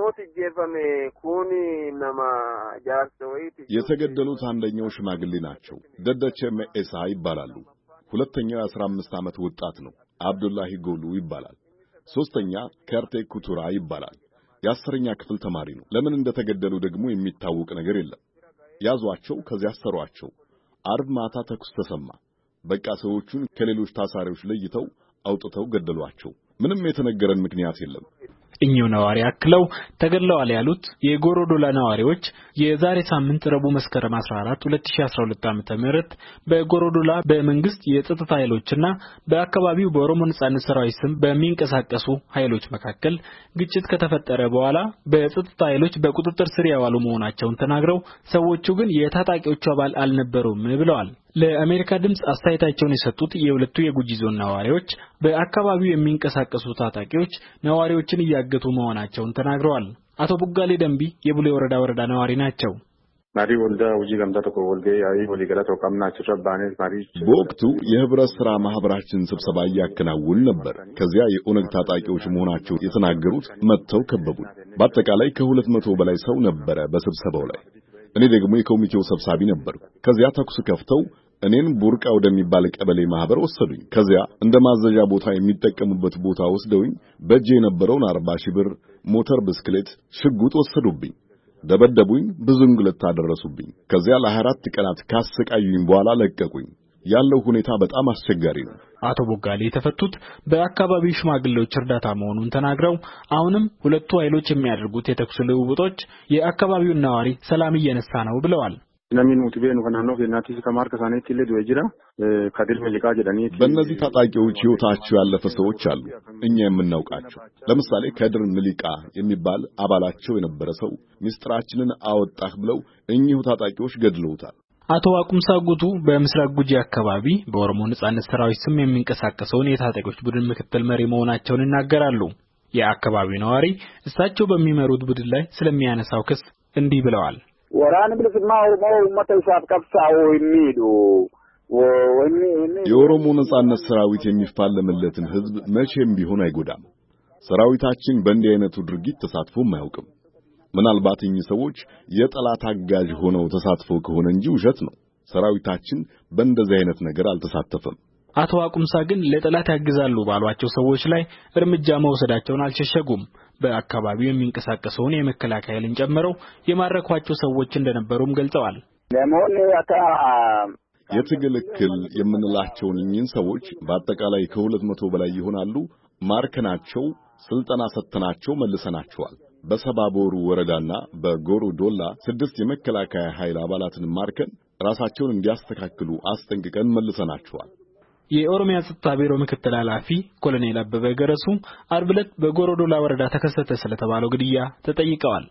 የተገደሉት አንደኛው ሽማግሌ ናቸው። ደደቸ መኤሳ ይባላሉ። ሁለተኛው የአስራ አምስት ዓመት ወጣት ነው። አብዱላሂ ጎሉ ይባላል። ሶስተኛ ከርቴ ኩቱራ ይባላል። የአስረኛ ክፍል ተማሪ ነው። ለምን እንደተገደሉ ደግሞ የሚታወቅ ነገር የለም። ያዟቸው፣ ከዚያ አሰሯቸው። አርብ ማታ ተኩስ ተሰማ። በቃ ሰዎቹን ከሌሎች ታሳሪዎች ለይተው አውጥተው ገደሏቸው። ምንም የተነገረን ምክንያት የለም። እኚሁ ነዋሪ አክለው ተገለዋል ያሉት የጎሮዶላ ነዋሪዎች የዛሬ ሳምንት ረቡዕ መስከረም አስራ አራት ሁለት ሺህ አስራ ሁለት ዓመተ ምህረት በጎሮዶላ በመንግስት የጸጥታ ኃይሎችና በአካባቢው በኦሮሞ ነጻነት ሰራዊት ስም በሚንቀሳቀሱ ኃይሎች መካከል ግጭት ከተፈጠረ በኋላ በጸጥታ ኃይሎች በቁጥጥር ስር ያዋሉ መሆናቸውን ተናግረው ሰዎቹ ግን የታጣቂዎቹ አባል አልነበሩም ብለዋል። ለአሜሪካ ድምጽ አስተያየታቸውን የሰጡት የሁለቱ የጉጂ ዞን ነዋሪዎች በአካባቢው የሚንቀሳቀሱ ታጣቂዎች ነዋሪዎችን እያገቱ መሆናቸውን ተናግረዋል። አቶ ቡጋሌ ደንቢ የቡሌ ወረዳ ወረዳ ነዋሪ ናቸው። በወቅቱ የህብረት ሥራ ማህበራችን ስብሰባ እያከናወን ነበር። ከዚያ የኦነግ ታጣቂዎች መሆናቸው የተናገሩት መጥተው ከበቡን። በአጠቃላይ ከሁለት መቶ በላይ ሰው ነበረ በስብሰባው ላይ። እኔ ደግሞ የኮሚቴው ሰብሳቢ ነበርኩ። ከዚያ ተኩስ ከፍተው እኔን ቡርቃ ወደሚባል ቀበሌ ማህበር ወሰዱኝ። ከዚያ እንደ ማዘዣ ቦታ የሚጠቀሙበት ቦታ ወስደውኝ በእጄ የነበረውን አርባ ሺህ ብር፣ ሞተር ብስክሌት፣ ሽጉጥ ወሰዱብኝ። ደበደቡኝ፣ ብዙ እንግልት አደረሱብኝ። ከዚያ ለሀያ አራት ቀናት ካሰቃዩኝ በኋላ ለቀቁኝ። ያለው ሁኔታ በጣም አስቸጋሪ ነው። አቶ ቦጋሌ የተፈቱት በአካባቢው ሽማግሌዎች እርዳታ መሆኑን ተናግረው አሁንም ሁለቱ ኃይሎች የሚያደርጉት የተኩስ ልውውጦች የአካባቢውን ነዋሪ ሰላም እየነሳ ነው ብለዋል። በእነዚህ ታጣቂዎች ሕይወታቸው ያለፈ ሰዎች አሉ፣ እኛ የምናውቃቸው። ለምሳሌ ከድር ንሊቃ የሚባል አባላቸው የነበረ ሰው ሚስጥራችንን አወጣህ ብለው እኚሁ ታጣቂዎች ገድለውታል። አቶ አቁምሳ ጉቱ በምስራቅ ጉጂ አካባቢ በኦሮሞ ነጻነት ሰራዊት ስም የሚንቀሳቀሰውን የታጣቂዎች ቡድን ምክትል መሪ መሆናቸውን ይናገራሉ። የአካባቢው ነዋሪ እሳቸው በሚመሩት ቡድን ላይ ስለሚያነሳው ክስ እንዲህ ብለዋል። ወራን ብለስማ ኦሮሞ ኡመተ ኢሳፍ ቀፍሳው የሚዱ የኦሮሞ ነጻነት ሰራዊት የሚፋለምለትን ህዝብ መቼም ቢሆን አይጎዳም። ሰራዊታችን በእንዲህ አይነቱ ድርጊት ተሳትፎም አያውቅም። ምናልባት እኚህ ሰዎች የጠላት አጋዥ ሆነው ተሳትፈው ከሆነ እንጂ ውሸት ነው። ሰራዊታችን በእንደዚህ አይነት ነገር አልተሳተፈም። አቶ አቁምሳ ግን ለጠላት ያግዛሉ ባሏቸው ሰዎች ላይ እርምጃ መውሰዳቸውን አልሸሸጉም። በአካባቢው የሚንቀሳቀሰውን የመከላከያ ኃይልን ጨምረው የማረኳቸው ሰዎች እንደነበሩም ገልጸዋል። የትግል እክል የምንላቸውን እኚህን ሰዎች በአጠቃላይ ከሁለት መቶ በላይ ይሆናሉ። ማርከናቸው፣ ስልጠና ሰጥተናቸው መልሰናቸዋል። በሰባቦሩ ወረዳና በጎሮ ዶላ ስድስት የመከላከያ ኃይል አባላትን ማርከን ራሳቸውን እንዲያስተካክሉ አስጠንቅቀን መልሰናቸዋል። የኦሮሚያ ጸጥታ ቢሮ ምክትል ኃላፊ ኮሎኔል አበበ ገረሱ አርብ ዕለት በጎሮ ዶላ ወረዳ ተከሰተ ስለተባለው ግድያ ተጠይቀዋል።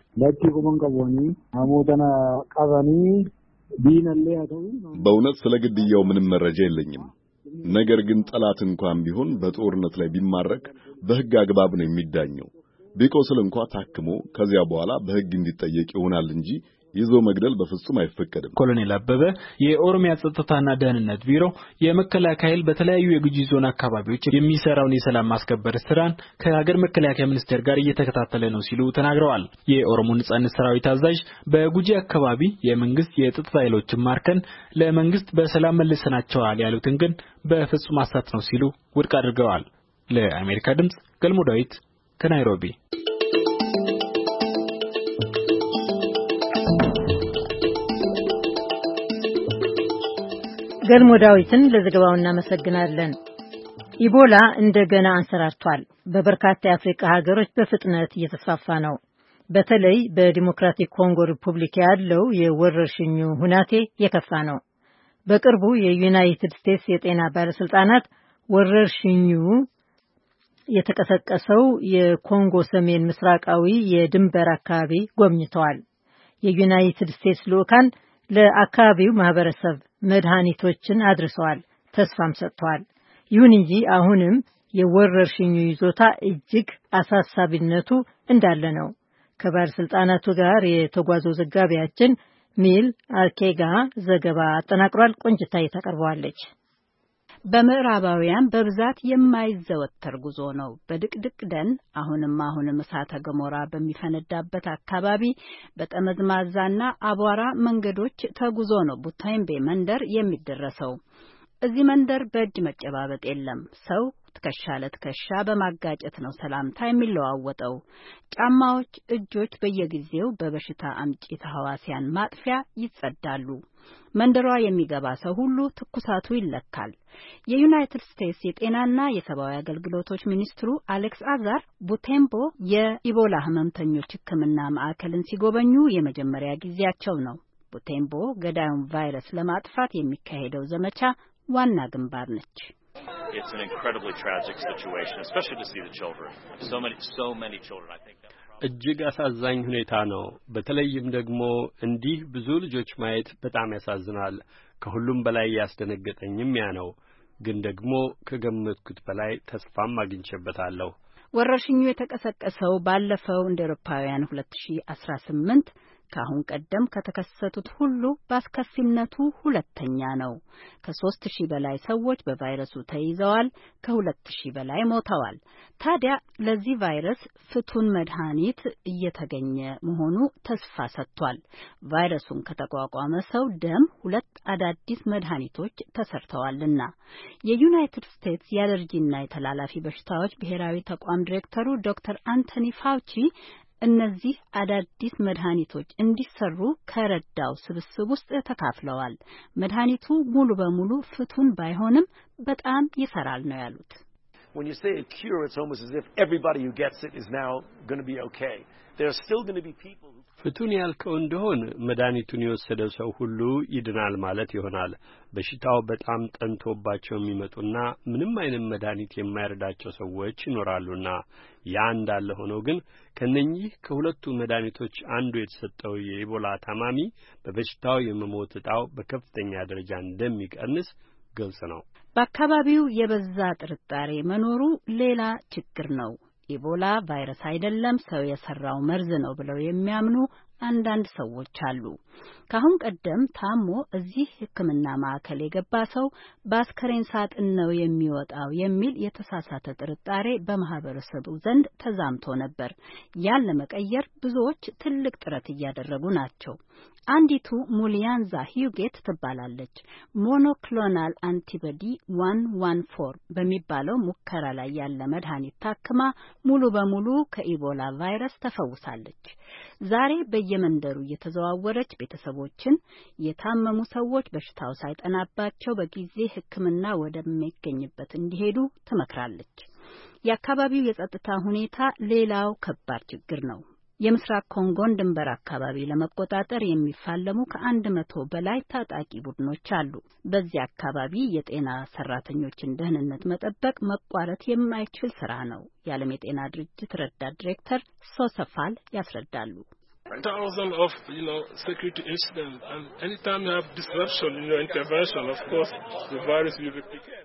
በእውነት ስለ ግድያው ምንም መረጃ የለኝም። ነገር ግን ጠላት እንኳን ቢሆን በጦርነት ላይ ቢማረክ በሕግ አግባብ ነው የሚዳኘው። ቢቆስል እንኳን ታክሞ ከዚያ በኋላ በሕግ እንዲጠየቅ ይሆናል እንጂ ይዞ መግደል በፍጹም አይፈቀድም። ኮሎኔል አበበ የኦሮሚያ ጸጥታና ደህንነት ቢሮ የመከላከያ ኃይል በተለያዩ የጉጂ ዞን አካባቢዎች የሚሰራውን የሰላም ማስከበር ስራን ከሀገር መከላከያ ሚኒስቴር ጋር እየተከታተለ ነው ሲሉ ተናግረዋል። የኦሮሞ ነጻነት ሰራዊት አዛዥ በጉጂ አካባቢ የመንግስት የጸጥታ ኃይሎችን ማርከን ለመንግስት በሰላም መልሰናቸዋል ያሉትን ግን በፍጹም ሐሰት ነው ሲሉ ውድቅ አድርገዋል። ለአሜሪካ ድምጽ ገልሞ ዳዊት ከናይሮቢ። ገልሞ ዳዊትን ለዘገባው እናመሰግናለን። ኢቦላ እንደገና አንሰራርቷል። በበርካታ የአፍሪካ ሀገሮች በፍጥነት እየተስፋፋ ነው። በተለይ በዲሞክራቲክ ኮንጎ ሪፑብሊክ ያለው የወረርሽኙ ሁናቴ የከፋ ነው። በቅርቡ የዩናይትድ ስቴትስ የጤና ባለስልጣናት ወረርሽኙ የተቀሰቀሰው የኮንጎ ሰሜን ምስራቃዊ የድንበር አካባቢ ጎብኝተዋል። የዩናይትድ ስቴትስ ልኡካን ለአካባቢው ማህበረሰብ መድኃኒቶችን አድርሰዋል፣ ተስፋም ሰጥተዋል። ይሁን እንጂ አሁንም የወረርሽኙ ይዞታ እጅግ አሳሳቢነቱ እንዳለ ነው። ከባለስልጣናቱ ጋር የተጓዘው ዘጋቢያችን ሚል አርኬጋ ዘገባ አጠናቅሯል። ቆንጅታ ታቀርበዋለች። በምዕራባውያን በብዛት የማይዘወተር ጉዞ ነው። በድቅድቅ ደን አሁንም አሁንም እሳተ ገሞራ በሚፈነዳበት አካባቢ በጠመዝማዛና አቧራ መንገዶች ተጉዞ ነው ቡታይምቤ መንደር የሚደረሰው። እዚህ መንደር በእጅ መጨባበጥ የለም። ሰው ትከሻ ለትከሻ በማጋጨት ነው ሰላምታ የሚለዋወጠው። ጫማዎች፣ እጆች በየጊዜው በበሽታ አምጪ ተህዋሲያን ማጥፊያ ይጸዳሉ። መንደሯ የሚገባ ሰው ሁሉ ትኩሳቱ ይለካል። የዩናይትድ ስቴትስ የጤናና የሰብአዊ አገልግሎቶች ሚኒስትሩ አሌክስ አዛር ቡቴምቦ የኢቦላ ህመምተኞች ሕክምና ማዕከልን ሲጎበኙ የመጀመሪያ ጊዜያቸው ነው። ቡቴምቦ ገዳዩን ቫይረስ ለማጥፋት የሚካሄደው ዘመቻ ዋና ግንባር ነች። It's an incredibly tragic situation, especially to see the children. So many, so many children. I think that እጅግ አሳዛኝ ሁኔታ ነው። በተለይም ደግሞ እንዲህ ብዙ ልጆች ማየት በጣም ያሳዝናል። ከሁሉም በላይ ያስደነገጠኝም ያ ነው። ግን ደግሞ ከገመትኩት በላይ ተስፋም አግኝቼበታለሁ። ወረርሽኙ የተቀሰቀሰው ባለፈው እንደ አውሮፓውያን ሁለት ሺህ አስራ ስምንት ከአሁን ቀደም ከተከሰቱት ሁሉ በአስከፊነቱ ሁለተኛ ነው። ከሶስት ሺህ በላይ ሰዎች በቫይረሱ ተይዘዋል። ከሁለት ሺህ በላይ ሞተዋል። ታዲያ ለዚህ ቫይረስ ፍቱን መድኃኒት እየተገኘ መሆኑ ተስፋ ሰጥቷል። ቫይረሱን ከተቋቋመ ሰው ደም ሁለት አዳዲስ መድኃኒቶች ተሰርተዋልና የዩናይትድ ስቴትስ የአለርጂና የተላላፊ በሽታዎች ብሔራዊ ተቋም ዲሬክተሩ ዶክተር አንቶኒ ፋውቺ እነዚህ አዳዲስ መድኃኒቶች እንዲሰሩ ከረዳው ስብስብ ውስጥ ተካፍለዋል። መድኃኒቱ ሙሉ በሙሉ ፍቱን ባይሆንም በጣም ይሰራል ነው ያሉት። When you say a cure, it's almost as if everybody who gets it is now going to be okay. There are still going to be people who ፍቱን ያልከው እንደሆን መድኃኒቱን የወሰደ ሰው ሁሉ ይድናል ማለት ይሆናል። በሽታው በጣም ጠንቶባቸው የሚመጡና ምንም አይነት መድኃኒት የማይረዳቸው ሰዎች ይኖራሉና ያ እንዳለ ሆኖ ግን ከነኚህ ከሁለቱ መድኃኒቶች አንዱ የተሰጠው የኢቦላ ታማሚ በበሽታው የመሞት ዕጣው በከፍተኛ ደረጃ እንደሚቀንስ ግልጽ ነው። በአካባቢው የበዛ ጥርጣሬ መኖሩ ሌላ ችግር ነው። ኢቦላ ቫይረስ አይደለም፣ ሰው የሰራው መርዝ ነው ብለው የሚያምኑ አንዳንድ ሰዎች አሉ። ካሁን ቀደም ታሞ እዚህ ሕክምና ማዕከል የገባ ሰው በአስከሬን ሳጥን ነው የሚወጣው የሚል የተሳሳተ ጥርጣሬ በማህበረሰቡ ዘንድ ተዛምቶ ነበር። ያን ለመቀየር ብዙዎች ትልቅ ጥረት እያደረጉ ናቸው። አንዲቱ ሙሊያንዛ ሂዩጌት ትባላለች። ሞኖክሎናል አንቲቦዲ ዋን ዋን ፎር በሚባለው ሙከራ ላይ ያለ መድኃኒት ታክማ ሙሉ በሙሉ ከኢቦላ ቫይረስ ተፈውሳለች። ዛሬ በየመንደሩ እየተዘዋወረች ቤተሰቦችን የታመሙ ሰዎች በሽታው ሳይጠናባቸው በጊዜ ሕክምና ወደሚገኝበት እንዲሄዱ ትመክራለች። የአካባቢው የጸጥታ ሁኔታ ሌላው ከባድ ችግር ነው። የምስራቅ ኮንጎን ድንበር አካባቢ ለመቆጣጠር የሚፋለሙ ከአንድ መቶ በላይ ታጣቂ ቡድኖች አሉ። በዚህ አካባቢ የጤና ሰራተኞችን ደህንነት መጠበቅ መቋረጥ የማይችል ስራ ነው። የዓለም የጤና ድርጅት ረዳት ዲሬክተር ሶሰፋል ያስረዳሉ። Thousands of, you know, security incidents, and anytime you have disruption in your intervention, of course, the virus will replicate.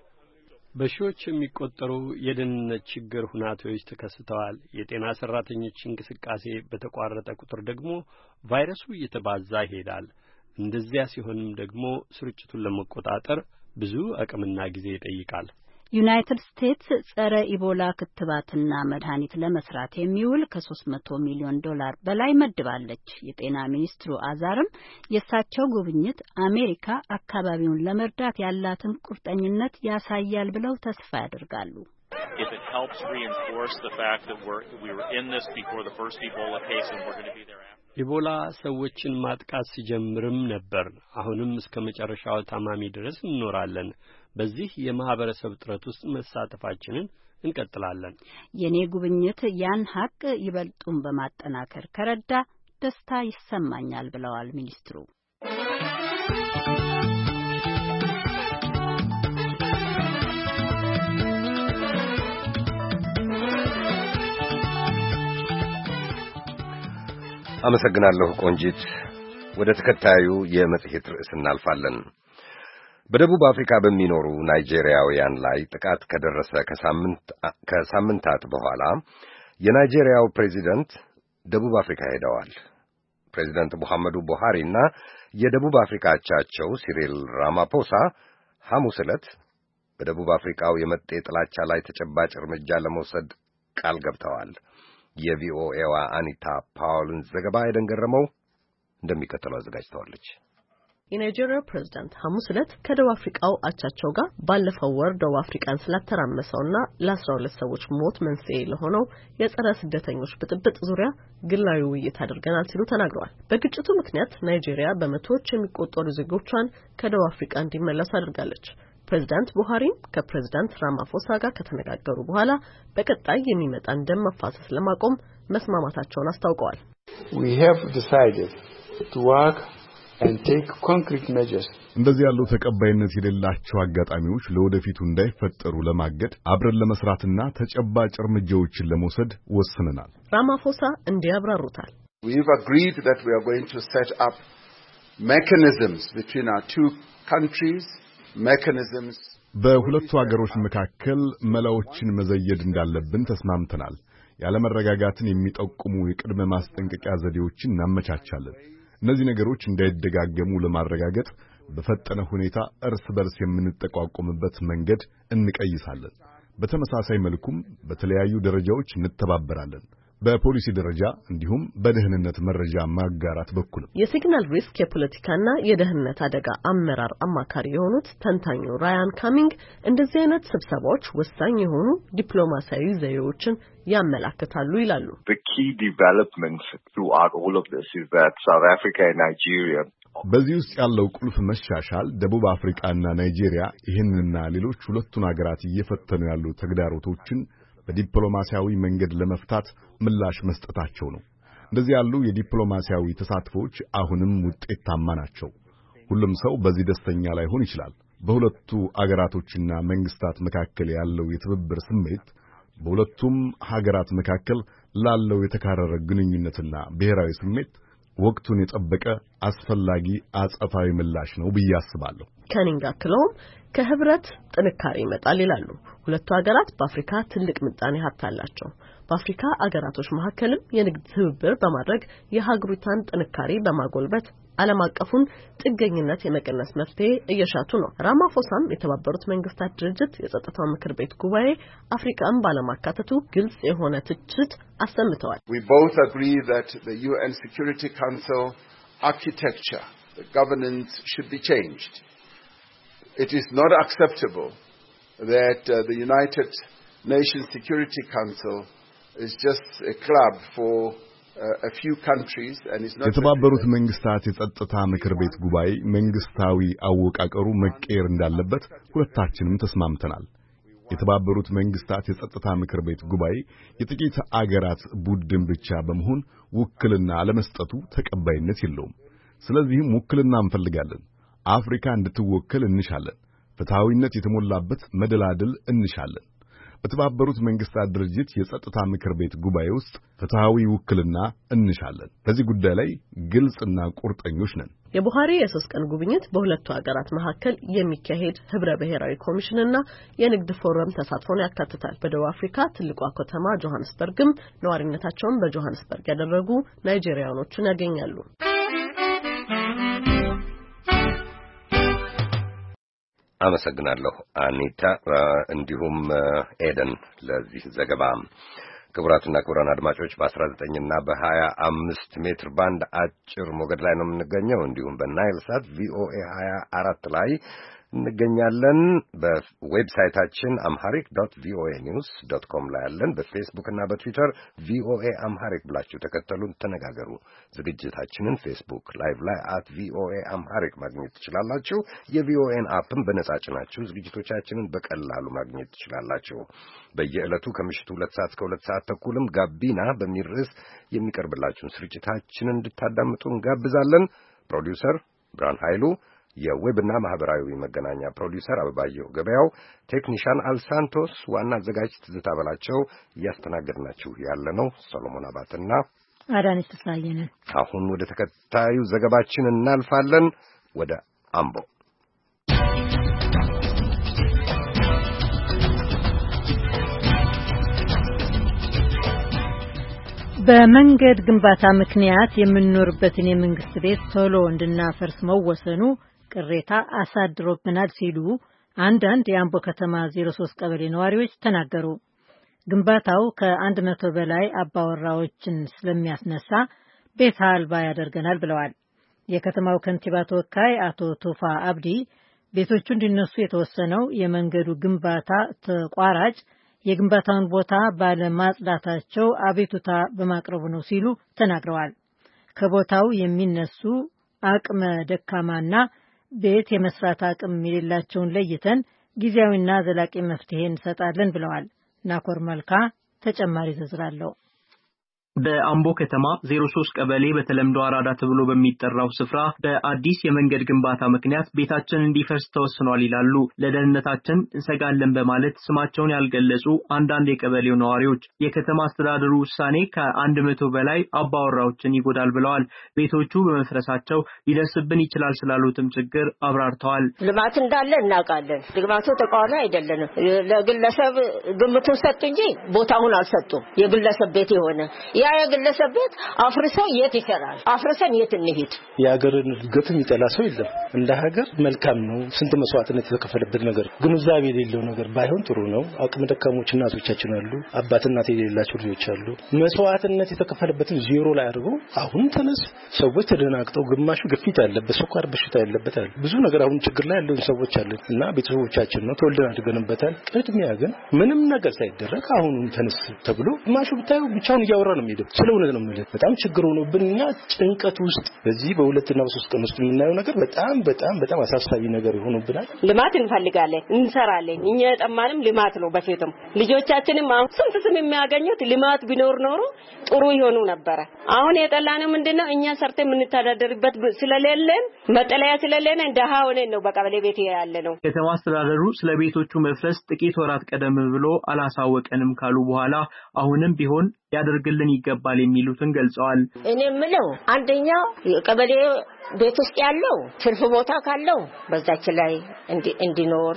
በሺዎች የሚቆጠሩ የደህንነት ችግር ሁናቴዎች ተከስተዋል። የጤና ሰራተኞች እንቅስቃሴ በተቋረጠ ቁጥር ደግሞ ቫይረሱ እየተባዛ ይሄዳል። እንደዚያ ሲሆንም ደግሞ ስርጭቱን ለመቆጣጠር ብዙ አቅምና ጊዜ ይጠይቃል። ዩናይትድ ስቴትስ ጸረ ኢቦላ ክትባትና መድኃኒት ለመስራት የሚውል ከሶስት መቶ ሚሊዮን ዶላር በላይ መድባለች። የጤና ሚኒስትሩ አዛርም የእሳቸው ጉብኝት አሜሪካ አካባቢውን ለመርዳት ያላትን ቁርጠኝነት ያሳያል ብለው ተስፋ ያደርጋሉ። If it helps reinforce the fact that we're, we were in this before the first Ebola case and we're going to be there after. ኢቦላ ሰዎችን ማጥቃት ሲጀምርም ነበር። አሁንም እስከ መጨረሻው ታማሚ ድረስ እንኖራለን። በዚህ የማህበረሰብ ጥረት ውስጥ መሳተፋችንን እንቀጥላለን። የኔ ጉብኝት ያን ሀቅ ይበልጡን በማጠናከር ከረዳ ደስታ ይሰማኛል ብለዋል ሚኒስትሩ። አመሰግናለሁ ቆንጂት። ወደ ተከታዩ የመጽሔት ርዕስ እናልፋለን። በደቡብ አፍሪካ በሚኖሩ ናይጄሪያውያን ላይ ጥቃት ከደረሰ ከሳምንት ከሳምንታት በኋላ የናይጄሪያው ፕሬዚደንት ደቡብ አፍሪካ ሄደዋል። ፕሬዚደንት ሙሐመዱ ቡሃሪና የደቡብ አፍሪካ አቻቸው ሲሪል ራማፖሳ ሐሙስ ዕለት በደቡብ አፍሪካው የመጤ ጥላቻ ላይ ተጨባጭ እርምጃ ለመውሰድ ቃል ገብተዋል። የቪኦኤዋ አኒታ ፓውልን ዘገባ አይደንገረመው እንደሚከተለው አዘጋጅተዋለች። የናይጄሪያ ፕሬዝዳንት ሐሙስ ዕለት ከደቡብ አፍሪካው አቻቸው ጋር ባለፈው ወር ደቡብ አፍሪካን ስላተራመሰውና ለአስራ ሁለት ሰዎች ሞት መንስኤ ለሆነው የጸረ ስደተኞች ብጥብጥ ዙሪያ ግላዊ ውይይት አድርገናል ሲሉ ተናግረዋል። በግጭቱ ምክንያት ናይጄሪያ በመቶዎች የሚቆጠሩ ዜጎቿን ከደቡብ አፍሪካ እንዲመለሱ አድርጋለች። ፕሬዝዳንት ቡሃሪም ከፕሬዝዳንት ራማፎሳ ጋር ከተነጋገሩ በኋላ በቀጣይ የሚመጣን ደም መፋሰስ ለማቆም መስማማታቸውን አስታውቀዋል። We have decided to work and take concrete measures. እንደዚህ ያሉ ተቀባይነት የሌላቸው አጋጣሚዎች ለወደፊቱ እንዳይፈጠሩ ለማገድ አብረን ለመስራትና ተጨባጭ እርምጃዎችን ለመውሰድ ወስነናል። ራማፎሳ እንዲያብራሩታል። We've agreed that we are going to set up mechanisms between our two countries, mechanisms በሁለቱ ሀገሮች መካከል መላዎችን መዘየድ እንዳለብን ተስማምተናል። ያለመረጋጋትን የሚጠቁሙ የቅድመ ማስጠንቀቂያ ዘዴዎችን እናመቻቻለን። እነዚህ ነገሮች እንዳይደጋገሙ ለማረጋገጥ በፈጠነ ሁኔታ እርስ በርስ የምንጠቋቆምበት መንገድ እንቀይሳለን። በተመሳሳይ መልኩም በተለያዩ ደረጃዎች እንተባበራለን። በፖሊሲ ደረጃ እንዲሁም በደህንነት መረጃ ማጋራት በኩል የሲግናል ሪስክ የፖለቲካና የደህንነት አደጋ አመራር አማካሪ የሆኑት ተንታኙ ራያን ካሚንግ እንደዚህ አይነት ስብሰባዎች ወሳኝ የሆኑ ዲፕሎማሲያዊ ዘዴዎችን ያመላክታሉ ይላሉ። The key developments throughout all of this is that South Africa and Nigeria በዚህ ውስጥ ያለው ቁልፍ መሻሻል ደቡብ አፍሪካና ናይጄሪያ ይህንንና ሌሎች ሁለቱን ሀገራት እየፈተኑ ያሉ ተግዳሮቶችን በዲፕሎማሲያዊ መንገድ ለመፍታት ምላሽ መስጠታቸው ነው። እንደዚህ ያሉ የዲፕሎማሲያዊ ተሳትፎች አሁንም ውጤታማ ናቸው። ሁሉም ሰው በዚህ ደስተኛ ላይሆን ይችላል። በሁለቱ አገራቶችና መንግስታት መካከል ያለው የትብብር ስሜት በሁለቱም ሀገራት መካከል ላለው የተካረረ ግንኙነትና ብሔራዊ ስሜት ወቅቱን የጠበቀ አስፈላጊ አጸፋዊ ምላሽ ነው ብዬ አስባለሁ። ካኒንግ አክለውም ከህብረት ጥንካሬ ይመጣል ይላሉ። ሁለቱ ሀገራት በአፍሪካ ትልቅ ምጣኔ ሀብት አላቸው። በአፍሪካ አገራቶች መካከልም የንግድ ትብብር በማድረግ የሀገሪቷን ጥንካሬ በማጎልበት ዓለም አቀፉን ጥገኝነት የመቀነስ መፍትሄ እየሻቱ ነው። ራማፎሳም የተባበሩት መንግስታት ድርጅት የጸጥታው ምክር ቤት ጉባኤ አፍሪካን ባለማካተቱ ግልጽ የሆነ ትችት አሰምተዋል። We both agree that the U N Security Council architecture, the governance should be changed. It is not acceptable that uh, the United Nations Security Council is just a club for uh, a few countries and is not የተባበሩት መንግስታት የጸጥታ ምክር ቤት ጉባኤ መንግስታዊ አወቃቀሩ መቀየር እንዳለበት ሁለታችንም ተስማምተናል። የተባበሩት መንግስታት የጸጥታ ምክር ቤት ጉባኤ የጥቂት አገራት ቡድን ብቻ በመሆን ውክልና ለመስጠቱ ተቀባይነት የለውም። ስለዚህም ውክልና እንፈልጋለን። አፍሪካ እንድትወከል እንሻለን። ፍትሃዊነት የተሞላበት መደላድል እንሻለን። በተባበሩት መንግስታት ድርጅት የጸጥታ ምክር ቤት ጉባኤ ውስጥ ፍትሃዊ ውክልና እንሻለን። በዚህ ጉዳይ ላይ ግልጽና ቁርጠኞች ነን። የቡሃሪ የሶስት ቀን ጉብኝት በሁለቱ ሀገራት መካከል የሚካሄድ ህብረ ብሔራዊ ኮሚሽንና የንግድ ፎረም ተሳትፎን ያካትታል። በደቡብ አፍሪካ ትልቋ ከተማ ጆሃንስበርግም ነዋሪነታቸውን በጆሃንስበርግ ያደረጉ ናይጄሪያኖችን ያገኛሉ። አመሰግናለሁ አኒታ እንዲሁም ኤደን ለዚህ ዘገባ። ክቡራትና ክቡራን አድማጮች በአስራ ዘጠኝ እና በሀያ አምስት ሜትር ባንድ አጭር ሞገድ ላይ ነው የምንገኘው። እንዲሁም በናይል ሳት ቪኦኤ ሀያ አራት ላይ እንገኛለን። በዌብሳይታችን amharic dot voa news dot com ላይ አለን። በፌስቡክ እና በትዊተር ቪኦኤ አምሃሪክ ብላችሁ ተከተሉን፣ ተነጋገሩ። ዝግጅታችንን ፌስቡክ ላይቭ ላይ at voa amharic ማግኘት ትችላላችሁ። የቪኦኤን አፕም በነጻ ጭናችሁ ዝግጅቶቻችንን በቀላሉ ማግኘት ትችላላችሁ። በየዕለቱ ከምሽቱ ሁለት ሰዓት እስከ ሁለት ሰዓት ተኩልም ጋቢና በሚል ርዕስ የሚቀርብላችሁን ስርጭታችንን እንድታዳምጡ እንጋብዛለን። ፕሮዲውሰር ብርሃን ኃይሉ፣ የዌብና ማህበራዊ መገናኛ ፕሮዲውሰር አበባየሁ ገበያው፣ ቴክኒሻን አልሳንቶስ፣ ዋና አዘጋጅ ትዝታ በላቸው፣ እያስተናገድናችሁ ያለነው ሰሎሞን አባትና አዳነች ተሳየነ። አሁን ወደ ተከታዩ ዘገባችን እናልፋለን። ወደ አምቦ በመንገድ ግንባታ ምክንያት የምንኖርበትን የመንግስት ቤት ቶሎ እንድናፈርስ መወሰኑ ቅሬታ አሳድሮብናል ሲሉ አንዳንድ የአምቦ ከተማ ዜሮ ሶስት ቀበሌ ነዋሪዎች ተናገሩ። ግንባታው ከአንድ መቶ በላይ አባወራዎችን ስለሚያስነሳ ቤት አልባ ያደርገናል ብለዋል። የከተማው ከንቲባ ተወካይ አቶ ቶፋ አብዲ ቤቶቹ እንዲነሱ የተወሰነው የመንገዱ ግንባታ ተቋራጭ የግንባታውን ቦታ ባለማጽዳታቸው አቤቱታ በማቅረቡ ነው ሲሉ ተናግረዋል። ከቦታው የሚነሱ አቅመ ደካማና ቤት የመስራት አቅም የሌላቸውን ለይተን ጊዜያዊና ዘላቂ መፍትሄ እንሰጣለን ብለዋል። ናኮር መልካ ተጨማሪ ዝርዝር አለው። በአምቦ ከተማ ዜሮ ሶስት ቀበሌ በተለምዶ አራዳ ተብሎ በሚጠራው ስፍራ በአዲስ የመንገድ ግንባታ ምክንያት ቤታችን እንዲፈርስ ተወስኗል ይላሉ ለደህንነታችን እንሰጋለን በማለት ስማቸውን ያልገለጹ አንዳንድ የቀበሌው ነዋሪዎች። የከተማ አስተዳደሩ ውሳኔ ከአንድ መቶ በላይ አባወራዎችን ይጎዳል ብለዋል። ቤቶቹ በመፍረሳቸው ሊደርስብን ይችላል ስላሉትም ችግር አብራርተዋል። ልማት እንዳለ እናውቃለን። ልማቱ ተቃዋሚ አይደለንም። ለግለሰብ ግምቱን ሰጡ እንጂ ቦታውን አልሰጡም። የግለሰብ ቤት የሆነ ያ የግለሰብ ቤት አፍርሰው የት ይሰራል? አፍርሰን የት እንሂድ? የሀገርን እድገት የሚጠላ ሰው የለም። እንደ ሀገር መልካም ነው። ስንት መስዋዕትነት የተከፈለበት ነገር ግንዛቤ የሌለው ነገር ባይሆን ጥሩ ነው። አቅመ ደካሞች እናቶቻችን አሉ፣ አባት እናት የሌላቸው ልጆች አሉ። መስዋዕትነት የተከፈለበትን ዜሮ ላይ አድርጎ አሁን ተነስ ሰዎች ተደናግጠው ግማሹ ግፊት ያለበት ስኳር በሽታ ያለበት አለ። ብዙ ነገር አሁን ችግር ላይ ያለው ሰዎች አሉ እና ቤተሰቦቻችን ነው ተወልደን አድገንበታል። ቅድሚያ ግን ምንም ነገር ሳይደረግ አሁን ተነስ ተብሎ ግማሹ ብታዩ ብቻውን እያወራ ነው። ስለሆነ ነው ማለት በጣም ችግር ሆኖብንና ጭንቀት ውስጥ በዚህ በሁለት እና በሶስት ቀን ውስጥ የምናየው ነገር በጣም በጣም በጣም አሳሳቢ ነገር ሆኖብናል። ልማት እንፈልጋለን፣ እንሰራለን። እኛ የጠማንም ልማት ነው። በፊትም ልጆቻችንም አሁን ስንት ስም የሚያገኙት ልማት ቢኖር ኖሮ ጥሩ ይሆኑ ነበር። አሁን የጠላነው ምንድነው? እኛ ሰርተን የምንተዳደርበት ስለሌለን መጠለያ ስለሌለን ደሃ ሆነን ነው በቀበሌ ቤት ያለ ነው። ከተማ አስተዳደሩ ስለ ቤቶቹ መፍረስ ጥቂት ወራት ቀደም ብሎ አላሳወቀንም ካሉ በኋላ አሁንም ቢሆን ያደርግልን ይገባል የሚሉትን ገልጸዋል። እኔ ምለው አንደኛው ቀበሌ ቤት ውስጥ ያለው ትርፍ ቦታ ካለው በዛች ላይ እንዲኖር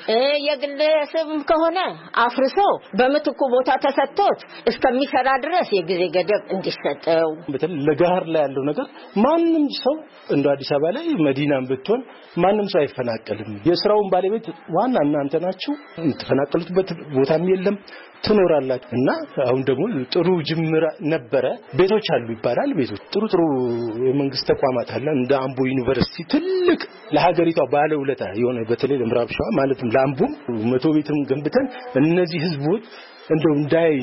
የግለሰብ ከሆነ አፍርሶ በምትኩ ቦታ ተሰጥቶት እስከሚሰራ ድረስ የጊዜ ገደብ እንዲሰጠው። በተለይ ለጋር ላይ ያለው ነገር ማንም ሰው እንደ አዲስ አበባ ላይ መዲናም ብትሆን ማንም ሰው አይፈናቀልም። የስራውን ባለቤት ዋና እናንተ ናችሁ። ተፈናቀሉበት ቦታም የለም ትኖራላችሁ እና አሁን ደግሞ ጥሩ ጅምር ነበረ። ቤቶች አሉ ይባላል። ቤቶች ጥሩ ጥሩ የመንግስት ተቋማት አለ እንደ አምቦ ዩኒቨርሲቲ ትልቅ ለሀገሪቷ ባለውለታ የሆነ በተለይ ለምዕራብ ሸዋ ማለትም ለአምቦ መቶ ቤትም ገንብተን እነዚህ ህዝቦች እንደው እንዳይ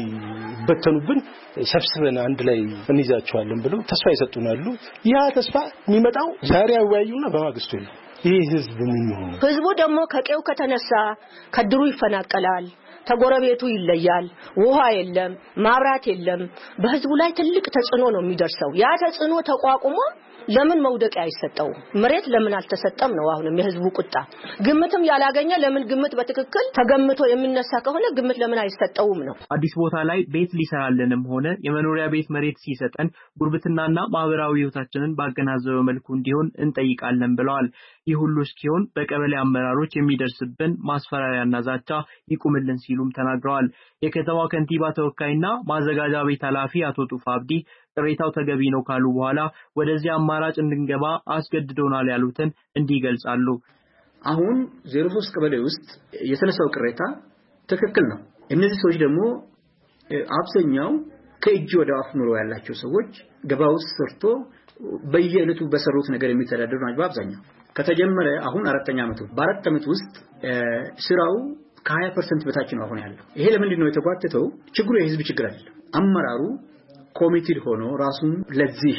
በተኑብን ሰብስበን አንድ ላይ እንይዛቸዋለን ብለው ተስፋ ይሰጡናሉ። ያ ተስፋ የሚመጣው ዛሬ ያወያዩና በማግስቱ ነው። ይህ ህዝብ ምን ይሆን? ህዝቡ ደግሞ ከቀው ከተነሳ ከድሩ ይፈናቀላል፣ ተጎረቤቱ ይለያል፣ ውሃ የለም፣ ማብራት የለም። በህዝቡ ላይ ትልቅ ተጽዕኖ ነው የሚደርሰው። ያ ተጽዕኖ ተቋቁሞ ለምን መውደቂያ አይሰጠው? መሬት ለምን አልተሰጠም ነው አሁንም የህዝቡ ቁጣ። ግምትም ያላገኘ ለምን ግምት በትክክል ተገምቶ የሚነሳ ከሆነ ግምት ለምን አይሰጠውም ነው። አዲስ ቦታ ላይ ቤት ሊሰራልንም ሆነ የመኖሪያ ቤት መሬት ሲሰጠን ጉርብትናና ማህበራዊ ህይወታችንን ባገናዘበ መልኩ እንዲሆን እንጠይቃለን ብለዋል። ይህ ሁሉ እስኪሆን በቀበሌ አመራሮች የሚደርስብን ማስፈራሪያና ዛቻ ይቁምልን ሲሉም ተናግረዋል። የከተማው ከንቲባ ተወካይና ማዘጋጃ ቤት ኃላፊ አቶ ጡፋ አብዲ ቅሬታው ተገቢ ነው ካሉ በኋላ ወደዚህ አማራጭ እንድንገባ አስገድዶናል ያሉትን እንዲገልጻሉ። አሁን ዜሮ ሶስት ቀበሌ ውስጥ የተነሳው ቅሬታ ትክክል ነው። እነዚህ ሰዎች ደግሞ አብዛኛው ከእጅ ወደ አፍ ኑሮ ያላቸው ሰዎች ገባ ውስጥ ሰርቶ በየዕለቱ በሰሩት ነገር የሚተዳደሩ ናቸው። አብዛኛው ከተጀመረ አሁን አራተኛ ዓመቱ በአራት ዓመት ውስጥ ስራው ከ20 ፐርሰንት በታች ነው አሁን ያለው። ይሄ ለምንድን ነው የተጓተተው? ችግሩ የህዝብ ችግር አይደለም። አመራሩ ኮሚቴድ ሆኖ ራሱን ለዚህ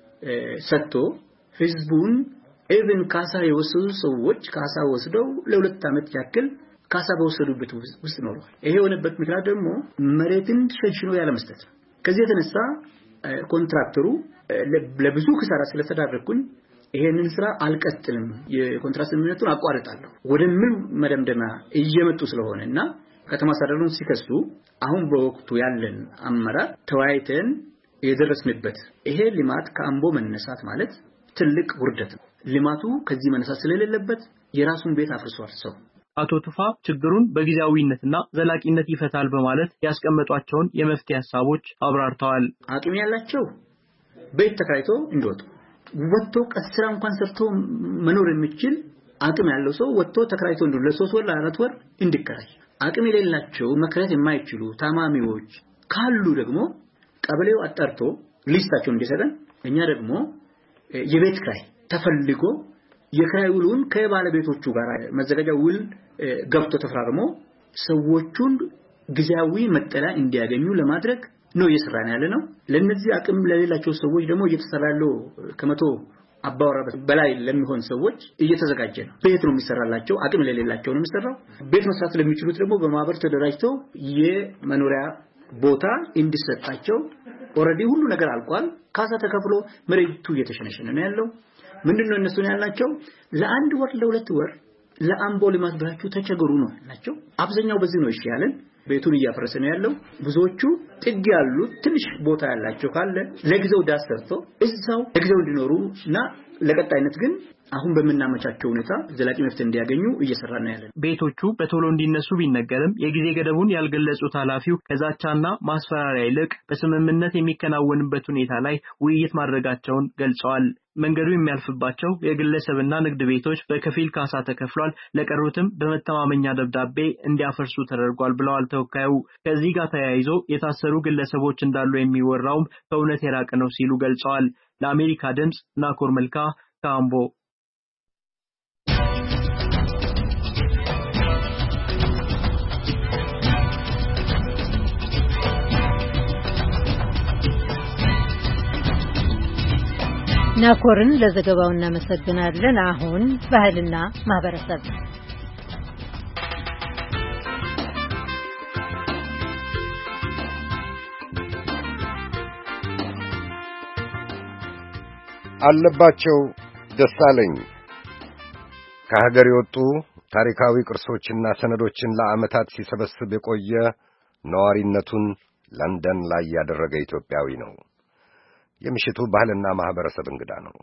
ሰጥቶ ህዝቡን even ካሳ የወሰዱ ሰዎች ካሳ ወስደው ለሁለት ዓመት ያክል ካሳ በወሰዱበት ውስጥ ኖረዋል። ይሄ የሆነበት ምክንያት ደግሞ መሬትን ሸንሽኖ ያለ መስጠት ነው። ከዚህ የተነሳ ኮንትራክተሩ ለብዙ ክሳራ ስለተዳረኩኝ ይሄንን ስራ አልቀጥልም፣ የኮንትራት ስምምነቱን አቋርጣለሁ ወደምን መደምደማ እየመጡ ስለሆነና ከተማ አስተዳደሩን ሲከሱ አሁን በወቅቱ ያለን አመራር ተወያይተን የደረስንበት ይሄ ልማት ከአምቦ መነሳት ማለት ትልቅ ውርደት ነው። ልማቱ ከዚህ መነሳት ስለሌለበት የራሱን ቤት አፍርሷል ሰው። አቶ ቱፋ ችግሩን በጊዜያዊነትና ዘላቂነት ይፈታል በማለት ያስቀመጧቸውን የመፍትሄ ሐሳቦች አብራርተዋል። አቅም ያላቸው ቤት ተከራይቶ እንዲወጡ ወጥቶ ቀስራ እንኳን ሰርቶ መኖር የሚችል አቅም ያለው ሰው ወጥቶ ተከራይቶ እንዲወጡ ለሶስት ወር ለአራት ወር እንዲከራይ፣ አቅም የሌላቸው መከራየት የማይችሉ ታማሚዎች ካሉ ደግሞ ቀበሌው አጣርቶ ሊስታቸውን እንዲሰጠን እኛ ደግሞ የቤት ክራይ ተፈልጎ የክራይ ውሉን ከባለቤቶቹ ጋር መዘጋጃ ውል ገብቶ ተፈራርሞ ሰዎቹን ጊዜያዊ መጠለያ እንዲያገኙ ለማድረግ ነው እየሰራን ያለ ነው። ለነዚህ አቅም ለሌላቸው ሰዎች ደግሞ እየተሰራለው ከመቶ አባወራ በላይ ለሚሆን ሰዎች እየተዘጋጀ ነው። ቤት ነው የሚሰራላቸው። አቅም ለሌላቸው ነው የሚሰራው። ቤት መስራት ለሚችሉት ደግሞ በማህበር ተደራጅተው የመኖሪያ ቦታ እንዲሰጣቸው ኦሬዲ ሁሉ ነገር አልቋል። ካሳ ተከፍሎ መሬቱ እየተሸነሸነ ነው ያለው። ምንድነው እነሱን ያላቸው ለአንድ ወር ለሁለት ወር ለአምቦ ልማት ብላችሁ ተቸገሩ ነው ያላቸው። አብዛኛው በዚህ ነው እሺ ያለን። ቤቱን እያፈረሰ ነው ያለው። ብዙዎቹ ጥግ ያሉት ትንሽ ቦታ ያላቸው ካለ ለጊዜው ዳስ ሰርቶ እዛው ለጊዜው እንዲኖሩና ለቀጣይነት ግን አሁን በመናመቻቸው ሁኔታ ዘላቂ መፍትሄ እንዲያገኙ እየሰራን ነው ያለን። ቤቶቹ በቶሎ እንዲነሱ ቢነገርም የጊዜ ገደቡን ያልገለጹት ኃላፊው ከዛቻና ማስፈራሪያ ይልቅ በስምምነት የሚከናወንበት ሁኔታ ላይ ውይይት ማድረጋቸውን ገልጸዋል። መንገዱ የሚያልፍባቸው የግለሰብና ንግድ ቤቶች በከፊል ካሳ ተከፍሏል፣ ለቀሩትም በመተማመኛ ደብዳቤ እንዲያፈርሱ ተደርጓል ብለዋል ተወካዩ። ከዚህ ጋር ተያይዞ የታሰሩ ግለሰቦች እንዳሉ የሚወራው ከእውነት የራቀ ነው ሲሉ ገልጸዋል። ለአሜሪካ ድምጽ ናኮር መልካ ካምቦ። ናኮርን ለዘገባው እናመሰግናለን። አሁን ባህልና ማህበረሰብ አለባቸው ደሳለኝ ከሀገር የወጡ ታሪካዊ ቅርሶችና ሰነዶችን ለዓመታት ሲሰበስብ የቆየ ነዋሪነቱን ለንደን ላይ ያደረገ ኢትዮጵያዊ ነው። የምሽቱ ባህልና ማህበረሰብ እንግዳ ነው።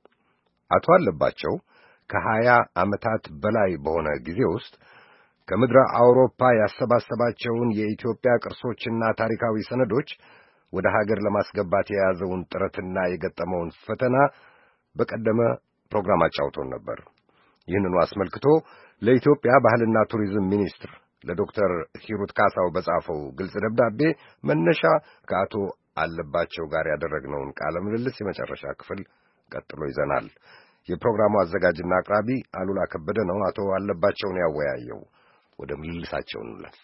አቶ አለባቸው ከሀያ ዓመታት በላይ በሆነ ጊዜ ውስጥ ከምድረ አውሮፓ ያሰባሰባቸውን የኢትዮጵያ ቅርሶችና ታሪካዊ ሰነዶች ወደ ሀገር ለማስገባት የያዘውን ጥረትና የገጠመውን ፈተና በቀደመ ፕሮግራም አጫውቶን ነበር። ይህንኑ አስመልክቶ ለኢትዮጵያ ባህልና ቱሪዝም ሚኒስትር ለዶክተር ሂሩት ካሳው በጻፈው ግልጽ ደብዳቤ መነሻ ከአቶ አለባቸው ጋር ያደረግነውን ቃለ ምልልስ የመጨረሻ ክፍል ቀጥሎ ይዘናል። የፕሮግራሙ አዘጋጅና አቅራቢ አሉላ ከበደ ነው አቶ አለባቸውን ያወያየው። ወደ ምልልሳቸው እንለፍ።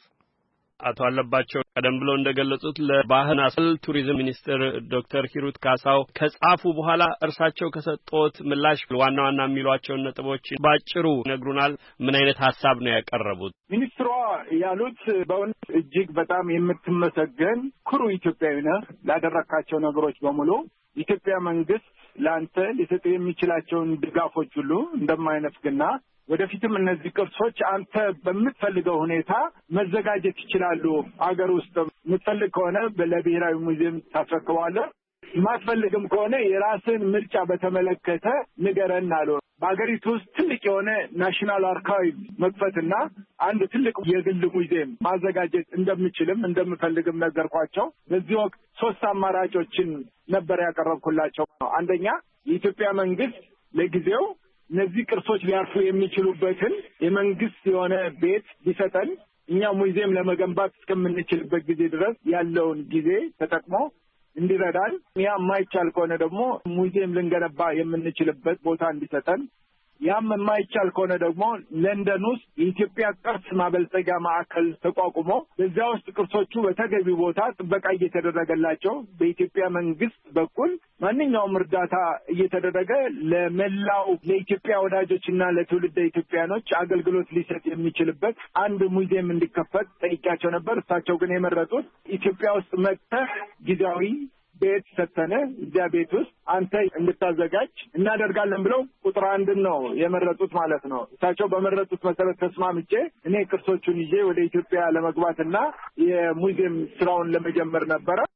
አቶ አለባቸው ቀደም ብለው እንደገለጹት ለባህልና ቱሪዝም ሚኒስትር ዶክተር ሂሩት ካሳው ከጻፉ በኋላ እርሳቸው ከሰጡት ምላሽ ዋና ዋና የሚሏቸውን ነጥቦች ባጭሩ ይነግሩናል። ምን አይነት ሐሳብ ነው ያቀረቡት? ሚኒስትሯ ያሉት በእውነት እጅግ በጣም የምትመሰገን ኩሩ ኢትዮጵያዊ ነህ። ላደረካቸው ነገሮች በሙሉ ኢትዮጵያ መንግስት ለአንተ ሊሰጥ የሚችላቸውን ድጋፎች ሁሉ እንደማይነፍግና ወደፊትም እነዚህ ቅርሶች አንተ በምትፈልገው ሁኔታ መዘጋጀት ይችላሉ። አገር ውስጥ የምትፈልግ ከሆነ ለብሔራዊ ሙዚየም ታስረክባለህ፣ የማትፈልግም ከሆነ የራስን ምርጫ በተመለከተ ንገረን አሉ። በአገሪቱ ውስጥ ትልቅ የሆነ ናሽናል አርካይቭ መክፈትና አንድ ትልቅ የግል ሙዚየም ማዘጋጀት እንደምችልም እንደምፈልግም ነገርኳቸው። በዚህ ወቅት ሶስት አማራጮችን ነበር ያቀረብኩላቸው። አንደኛ የኢትዮጵያ መንግስት ለጊዜው እነዚህ ቅርሶች ሊያርፉ የሚችሉበትን የመንግስት የሆነ ቤት ቢሰጠን እኛ ሙዚየም ለመገንባት እስከምንችልበት ጊዜ ድረስ ያለውን ጊዜ ተጠቅሞ እንዲረዳን፣ ያ የማይቻል ከሆነ ደግሞ ሙዚየም ልንገነባ የምንችልበት ቦታ እንዲሰጠን፣ ያም የማይቻል ከሆነ ደግሞ ለንደን ውስጥ የኢትዮጵያ ቅርስ ማበልጸጊያ ማዕከል ተቋቁሞ በዚያ ውስጥ ቅርሶቹ በተገቢ ቦታ ጥበቃ እየተደረገላቸው በኢትዮጵያ መንግስት በኩል ማንኛውም እርዳታ እየተደረገ ለመላው ለኢትዮጵያ ወዳጆችና ለትውልደ ኢትዮጵያኖች አገልግሎት ሊሰጥ የሚችልበት አንድ ሙዚየም እንዲከፈት ጠይቄያቸው ነበር። እሳቸው ግን የመረጡት ኢትዮጵያ ውስጥ መጥተህ ጊዜያዊ ቤት ሰተነ እዚያ ቤት ውስጥ አንተ እንድታዘጋጅ እናደርጋለን ብለው ቁጥር አንድን ነው የመረጡት ማለት ነው። እሳቸው በመረጡት መሰረት ተስማምቼ እኔ ቅርሶቹን ይዤ ወደ ኢትዮጵያ ለመግባትና የሙዚየም ስራውን ለመጀመር ነበረ።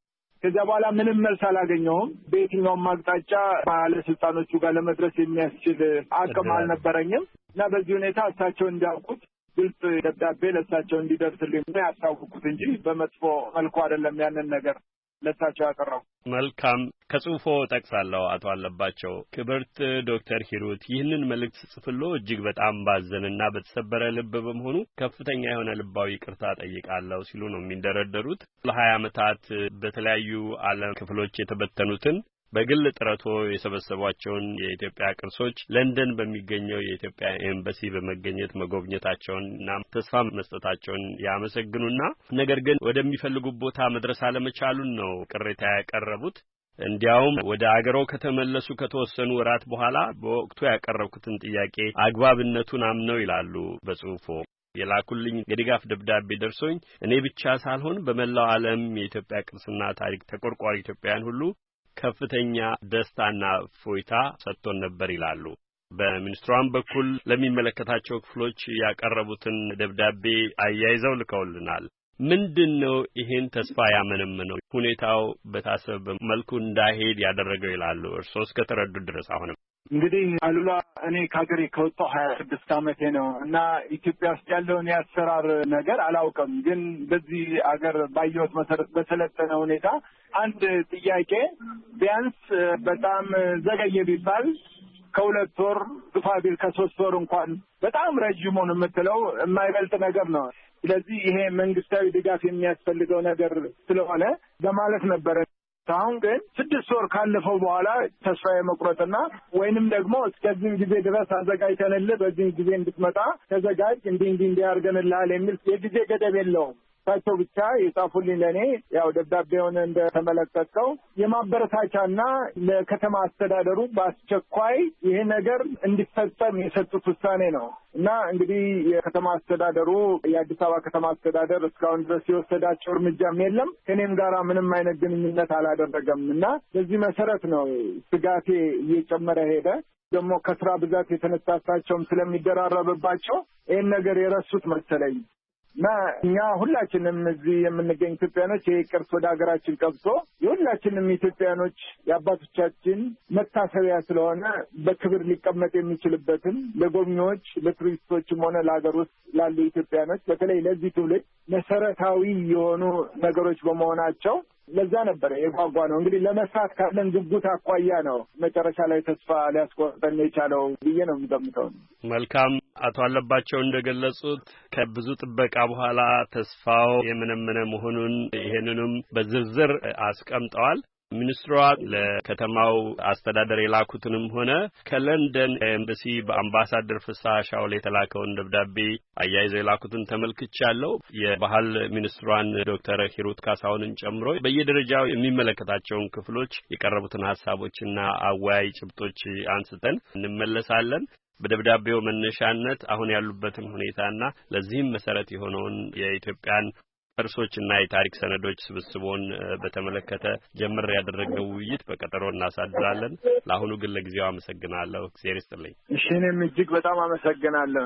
ከዚያ በኋላ ምንም መልስ አላገኘሁም። በየትኛውም አቅጣጫ ባለስልጣኖቹ ጋር ለመድረስ የሚያስችል አቅም አልነበረኝም እና በዚህ ሁኔታ እሳቸው እንዲያውቁት ግልጽ ደብዳቤ ለእሳቸው እንዲደርስልኝ ነው ያስታውቁት እንጂ በመጥፎ መልኩ አይደለም ያንን ነገር ለእሳቸው ያቀረቡ። መልካም ከጽሁፎ ጠቅሳለሁ። አቶ አለባቸው ክብርት ዶክተር ሂሩት ይህንን መልእክት ጽፍሎ እጅግ በጣም ባዘንና በተሰበረ ልብ በመሆኑ ከፍተኛ የሆነ ልባዊ ይቅርታ ጠይቃለሁ ሲሉ ነው የሚንደረደሩት። ለሀያ ዓመታት በተለያዩ ዓለም ክፍሎች የተበተኑትን በግል ጥረቶ የሰበሰቧቸውን የኢትዮጵያ ቅርሶች ለንደን በሚገኘው የኢትዮጵያ ኤምባሲ በመገኘት መጎብኘታቸውንና ተስፋ መስጠታቸውን ያመሰግኑና ነገር ግን ወደሚፈልጉት ቦታ መድረስ አለመቻሉን ነው ቅሬታ ያቀረቡት። እንዲያውም ወደ አገሮ ከተመለሱ ከተወሰኑ ወራት በኋላ በወቅቱ ያቀረብኩትን ጥያቄ አግባብነቱን አምነው ይላሉ በጽሁፎ የላኩልኝ የድጋፍ ደብዳቤ ደርሶኝ እኔ ብቻ ሳልሆን በመላው ዓለም የኢትዮጵያ ቅርስና ታሪክ ተቆርቋሪ ኢትዮጵያውያን ሁሉ ከፍተኛ ደስታና ፎይታ ሰጥቶን ነበር ይላሉ። በሚኒስትሯን በኩል ለሚመለከታቸው ክፍሎች ያቀረቡትን ደብዳቤ አያይዘው ልከውልናል። ምንድነው ይሄን ተስፋ ያመነመነው ሁኔታው በታሰበ መልኩ እንዳይሄድ ያደረገው ይላሉ እርስዎ እስከተረዱ ድረስ? አሁንም እንግዲህ አሉላ እኔ ከሀገሬ ከወጣሁ ሀያ ስድስት ዓመቴ ነው እና ኢትዮጵያ ውስጥ ያለውን የአሰራር ነገር አላውቅም። ግን በዚህ አገር ባየሁት መሰረት በሰለጠነ ሁኔታ አንድ ጥያቄ ቢያንስ በጣም ዘገየ ቢባል ከሁለት ወር ግፋ ቢል ከሶስት ወር እንኳን በጣም ረጅሙን የምትለው የማይበልጥ ነገር ነው። ስለዚህ ይሄ መንግስታዊ ድጋፍ የሚያስፈልገው ነገር ስለሆነ በማለት ነበረ። አሁን ግን ስድስት ወር ካለፈው በኋላ ተስፋ የመቁረጥና ወይንም ደግሞ እስከዚህ ጊዜ ድረስ አዘጋጅተንልህ በዚህ ጊዜ እንድትመጣ ተዘጋጅ እንዲህ እንዲህ እንዲያርገንልሃል የሚል የጊዜ ገደብ የለውም። ታቸው ብቻ የጻፉልኝ ለኔ ያው ደብዳቤውን እንደተመለከተው የማበረታቻና ለከተማ አስተዳደሩ በአስቸኳይ ይሄ ነገር እንዲፈጸም የሰጡት ውሳኔ ነው እና እንግዲህ የከተማ አስተዳደሩ የአዲስ አበባ ከተማ አስተዳደር እስካሁን ድረስ የወሰዳቸው እርምጃም የለም። ከኔም ጋራ ምንም አይነት ግንኙነት አላደረገም እና በዚህ መሰረት ነው ስጋቴ እየጨመረ ሄደ። ደግሞ ከስራ ብዛት የተነሳሳቸውም ስለሚደራረብባቸው ይሄን ነገር የረሱት መሰለኝ። እና እኛ ሁላችንም እዚህ የምንገኝ ኢትዮጵያኖች ይሄ ቅርስ ወደ ሀገራችን ቀብቶ የሁላችንም ኢትዮጵያኖች የአባቶቻችን መታሰቢያ ስለሆነ በክብር ሊቀመጥ የሚችልበትን ለጎብኚዎች ለቱሪስቶችም ሆነ ለሀገር ውስጥ ላሉ ኢትዮጵያኖች በተለይ ለዚህ ትውልድ መሰረታዊ የሆኑ ነገሮች በመሆናቸው ለዛ ነበር የጓጓ ነው። እንግዲህ ለመስራት ካለን ጉጉት አኳያ ነው መጨረሻ ላይ ተስፋ ሊያስቆርጠን የቻለው ብዬ ነው የምገምተው። መልካም አቶ አለባቸው እንደገለጹት ከብዙ ጥበቃ በኋላ ተስፋው የመነመነ መሆኑን ይሄንንም በዝርዝር አስቀምጠዋል። ሚኒስትሯ ለከተማው አስተዳደር የላኩትንም ሆነ ከለንደን ኤምባሲ በአምባሳደር ፍስሐ ሻውል የተላከውን ደብዳቤ አያይዘው የላኩትን ተመልክቻለሁ። የባህል ሚኒስትሯን ዶክተር ሂሩት ካሳሁንን ጨምሮ በየደረጃው የሚመለከታቸውን ክፍሎች የቀረቡትን ሀሳቦችና አወያይ ጭብጦች አንስተን እንመለሳለን። በደብዳቤው መነሻነት አሁን ያሉበትን ሁኔታና ለዚህም መሰረት የሆነውን የኢትዮጵያን ቅርሶችና የታሪክ ሰነዶች ስብስቦን በተመለከተ ጀምር ያደረግነው ውይይት በቀጠሮ እናሳድራለን። ለአሁኑ ግን ለጊዜው አመሰግናለሁ። እግዚአብሔር ይስጥልኝ። እሺ እኔም እጅግ በጣም አመሰግናለሁ።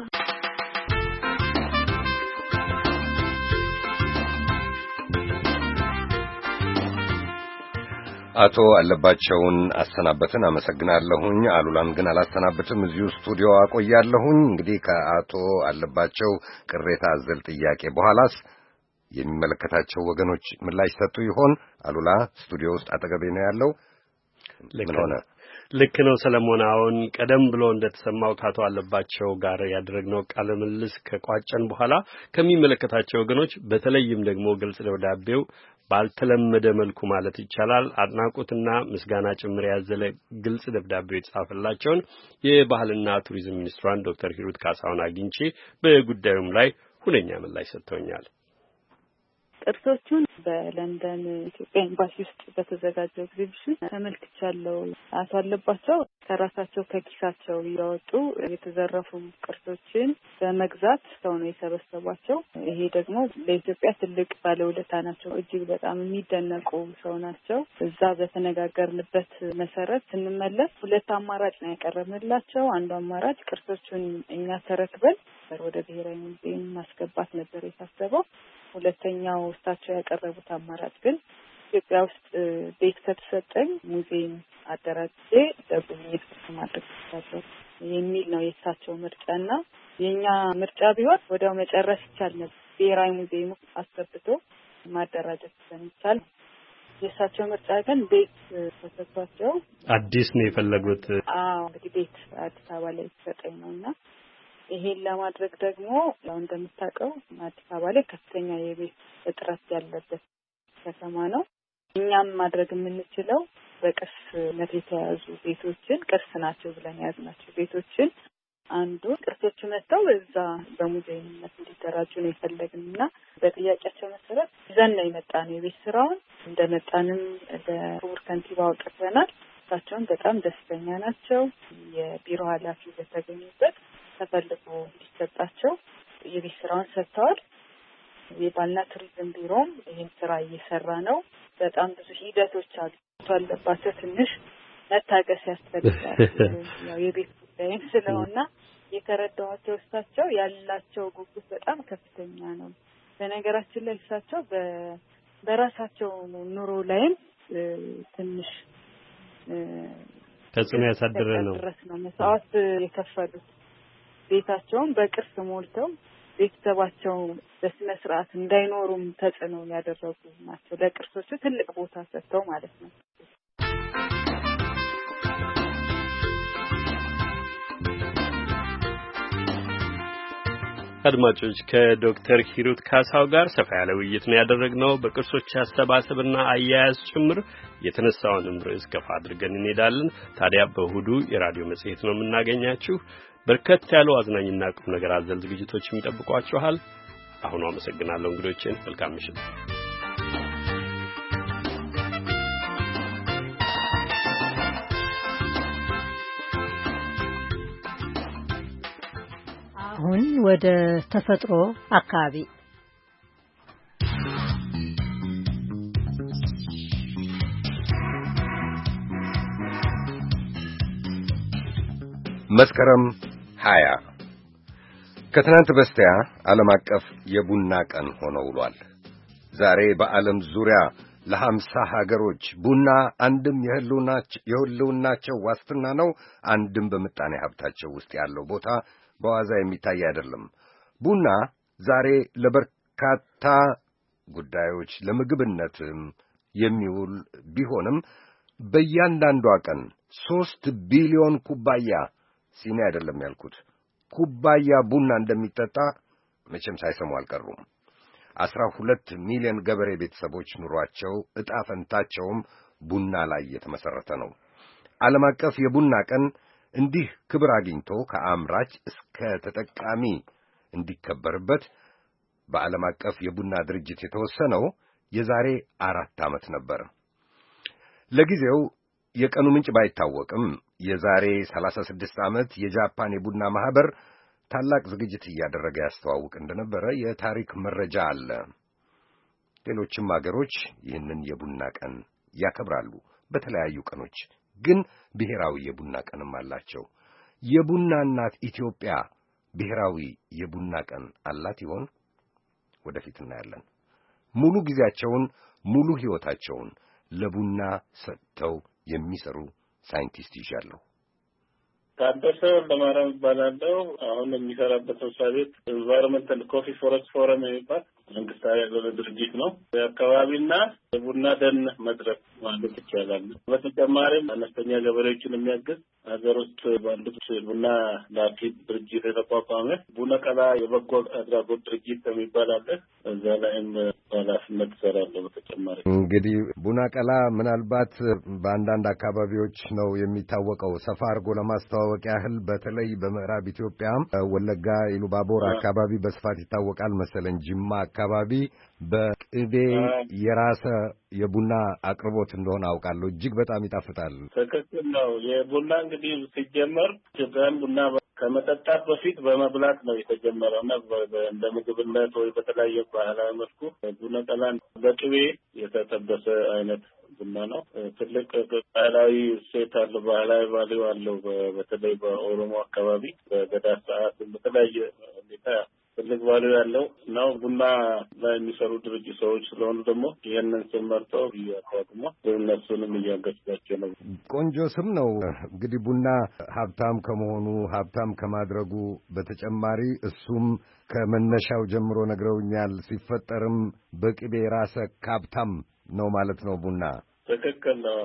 አቶ አለባቸውን አሰናበትን። አመሰግናለሁኝ። አሉላን ግን አላሰናበትም፣ እዚሁ ስቱዲዮ አቆያለሁኝ። እንግዲህ ከአቶ አለባቸው ቅሬታ አዘል ጥያቄ በኋላስ የሚመለከታቸው ወገኖች ምላሽ ሰጡ ይሆን? አሉላ ስቱዲዮ ውስጥ አጠገቤ ነው ያለው። ምን ሆነ? ልክ ነው ሰለሞን። አሁን ቀደም ብሎ እንደተሰማው ከአቶ አለባቸው ጋር ያደረግነው ቃለ ምልልስ ከቋጨን በኋላ ከሚመለከታቸው ወገኖች በተለይም ደግሞ ግልጽ ደብዳቤው ባልተለመደ መልኩ ማለት ይቻላል አድናቆትና ምስጋና ጭምር ያዘለ ግልጽ ደብዳቤው የተጻፈላቸውን የባህልና ቱሪዝም ሚኒስትሯን ዶክተር ሂሩት ካሳሁን አግኝቼ በጉዳዩም ላይ ሁነኛ ምላሽ ሰጥተውኛል። ቅርሶቹን በለንደን ኢትዮጵያ ኤምባሲ ውስጥ በተዘጋጀው ኤግዚቢሽን ተመልክቻለሁ። አቶ አለባቸው ከራሳቸው ከኪሳቸው ያወጡ የተዘረፉ ቅርሶችን በመግዛት ሰው ነው የሰበሰቧቸው። ይሄ ደግሞ ለኢትዮጵያ ትልቅ ባለውለታ ናቸው። እጅግ በጣም የሚደነቁ ሰው ናቸው። እዛ በተነጋገርንበት መሰረት ስንመለስ ሁለት አማራጭ ነው ያቀረብንላቸው። አንዱ አማራጭ ቅርሶቹን እኛ ተረክበን ወደ ብሔራዊ ሙዚየም ማስገባት ነበር የታሰበው። ሁለተኛው እሳቸው ያቀረቡት አማራጭ ግን ኢትዮጵያ ውስጥ ቤት ከተሰጠኝ ሙዚየም አደራጅቼ ለጉብኝት ማድረግ ይችላል የሚል ነው የእሳቸው ምርጫና የኛ ምርጫ ቢሆን ወዲያው መጨረስ ይቻል ነበር። ብሔራዊ ሙዚየም አስገብቶ ማደራጀት ስለሚቻል የእሳቸው ምርጫ ግን ቤት ተሰጥቷቸው አዲስ ነው የፈለጉት። አዎ እንግዲህ ቤት አዲስ አበባ ላይ ተሰጠኝ ነውና ይሄን ለማድረግ ደግሞ ያው እንደምታውቀው አዲስ አበባ ላይ ከፍተኛ የቤት እጥረት ያለበት ከተማ ነው። እኛም ማድረግ የምንችለው በቅርስነት የተያዙ ቤቶችን ቅርስ ናቸው ብለን ያዝናቸው ቤቶችን አንዱ ቅርሶች መጥተው እዛ በሙዚየምነት እንዲደራጁ ነው የፈለግንና በጥያቄያቸው መሰረት ይዘን ነው የመጣነው። የቤት ስራውን እንደመጣንም ለክቡር ከንቲባ አውጥተናል። እሳቸውም በጣም ደስተኛ ናቸው። የቢሮ ኃላፊ በተገኙበት ተፈልጎ እንዲሰጣቸው የቤት ስራውን ሰጥተዋል። የባልና ቱሪዝም ቢሮም ይህን ስራ እየሰራ ነው። በጣም ብዙ ሂደቶች አሉ አለባቸው። ትንሽ መታገስ ያስፈልጋል። ያው የቤት ጉዳይም ስለሆነ የተረዳኋቸው እሳቸው ያላቸው ጉጉት በጣም ከፍተኛ ነው። በነገራችን ላይ እሳቸው በራሳቸው ኑሮ ላይም ትንሽ ተጽዕኖ ያሳደረ ነው ድረስ ነው መስዋዕት የከፈሉት። ቤታቸውን በቅርስ ሞልተው ቤተሰባቸው በስነ ስርዓት እንዳይኖሩም ተጽዕኖ ያደረጉ ናቸው። ለቅርሶቹ ትልቅ ቦታ ሰጥተው ማለት ነው። አድማጮች ከዶክተር ሂሩት ካሳው ጋር ሰፋ ያለ ውይይት ነው ያደረግነው። በቅርሶች አሰባሰብና አያያዝ ጭምር የተነሳውንም ርዕስ ገፋ አድርገን እንሄዳለን። ታዲያ በእሁዱ የራዲዮ መጽሔት ነው የምናገኛችሁ። በርከት ያሉ አዝናኝና ቁም ነገር አዘል ዝግጅቶች የሚጠብቋችኋል። አሁን አመሰግናለሁ እንግዶችን። መልካም ምሽት። አሁን ወደ ተፈጥሮ አካባቢ መስከረም ሀያ ከትናንት በስቲያ ዓለም አቀፍ የቡና ቀን ሆኖ ውሏል። ዛሬ በዓለም ዙሪያ ለሀምሳ ሀገሮች ቡና አንድም የህልውናቸው ዋስትና ነው፣ አንድም በምጣኔ ሀብታቸው ውስጥ ያለው ቦታ በዋዛ የሚታይ አይደለም። ቡና ዛሬ ለበርካታ ጉዳዮች ለምግብነትም የሚውል ቢሆንም በእያንዳንዷ ቀን ሦስት ቢሊዮን ኩባያ ሲኒ አይደለም ያልኩት ኩባያ ቡና እንደሚጠጣ መቼም ሳይሰሙ አልቀሩም። አስራ ሁለት ሚሊዮን ገበሬ ቤተሰቦች ኑሯቸው ዕጣ ፈንታቸውም ቡና ላይ የተመሰረተ ነው። ዓለም አቀፍ የቡና ቀን እንዲህ ክብር አግኝቶ ከአምራች እስከ ተጠቃሚ እንዲከበርበት በዓለም አቀፍ የቡና ድርጅት የተወሰነው የዛሬ አራት ዓመት ነበር። ለጊዜው የቀኑ ምንጭ ባይታወቅም የዛሬ ሰላሳ ስድስት ዓመት የጃፓን የቡና ማህበር ታላቅ ዝግጅት እያደረገ ያስተዋውቅ እንደነበረ የታሪክ መረጃ አለ። ሌሎችም አገሮች ይህንን የቡና ቀን ያከብራሉ። በተለያዩ ቀኖች ግን ብሔራዊ የቡና ቀንም አላቸው። የቡና እናት ኢትዮጵያ ብሔራዊ የቡና ቀን አላት ይሆን? ወደፊት እናያለን። ሙሉ ጊዜያቸውን ሙሉ ሕይወታቸውን ለቡና ሰጥተው የሚሰሩ ሳይንቲስት ይዣለሁ። ታደሰ ለማርያም ይባላለው። አሁን የሚሰራበት መስሪያ ቤት ኢንቫይሮንመንታል ኮፊ ፎረስት ፎረም የሚባል መንግስታዊ ያልሆነ ድርጅት ነው። የአካባቢና የቡና ደን መድረክ ማለት ይቻላል። በተጨማሪም አነስተኛ ገበሬዎችን የሚያግዝ ሀገር ውስጥ ባሉት ቡና ላኪ ድርጅት የተቋቋመ ቡና ቀላ የበጎ አድራጎት ድርጅት የሚባል አለ። እዛ ላይም ኃላፊነት እሰራለሁ። በተጨማሪ እንግዲህ ቡና ቀላ ምናልባት በአንዳንድ አካባቢዎች ነው የሚታወቀው። ሰፋ አድርጎ ለማስተዋወቅ ያህል በተለይ በምዕራብ ኢትዮጵያ ወለጋ ኢሉባቦር አካባቢ በስፋት ይታወቃል መሰለኝ። ጅማ አካባቢ በቅቤ የራሰ የቡና አቅርቦት እንደሆነ አውቃለሁ። እጅግ በጣም ይጣፍጣል። ትክክል ነው። የቡና እንግዲህ ሲጀመር ኢትዮጵያን ቡና ከመጠጣት በፊት በመብላት ነው የተጀመረው እና እንደ ምግብነት ወይ በተለያየ ባህላዊ መልኩ ቡና ቀላን በቅቤ የተጠበሰ አይነት ቡና ነው። ትልቅ ባህላዊ እሴት አለው፣ ባህላዊ ቫልዩ አለው። በተለይ በኦሮሞ አካባቢ በገዳ ሰዓት በተለያየ ሁኔታ ትልቅ ቫልዩ ያለው ነው። ቡና ላይ የሚሰሩ ድርጅት ሰዎች ስለሆኑ ደግሞ ይህንን ስም መርጠው እያቋቁሞ እነሱንም እያገዝባቸው ነው። ቆንጆ ስም ነው። እንግዲህ ቡና ሀብታም ከመሆኑ ሀብታም ከማድረጉ በተጨማሪ እሱም ከመነሻው ጀምሮ ነግረውኛል፣ ሲፈጠርም በቅቤ ራሰ ካብታም ነው ማለት ነው ቡና። ትክክል ነው።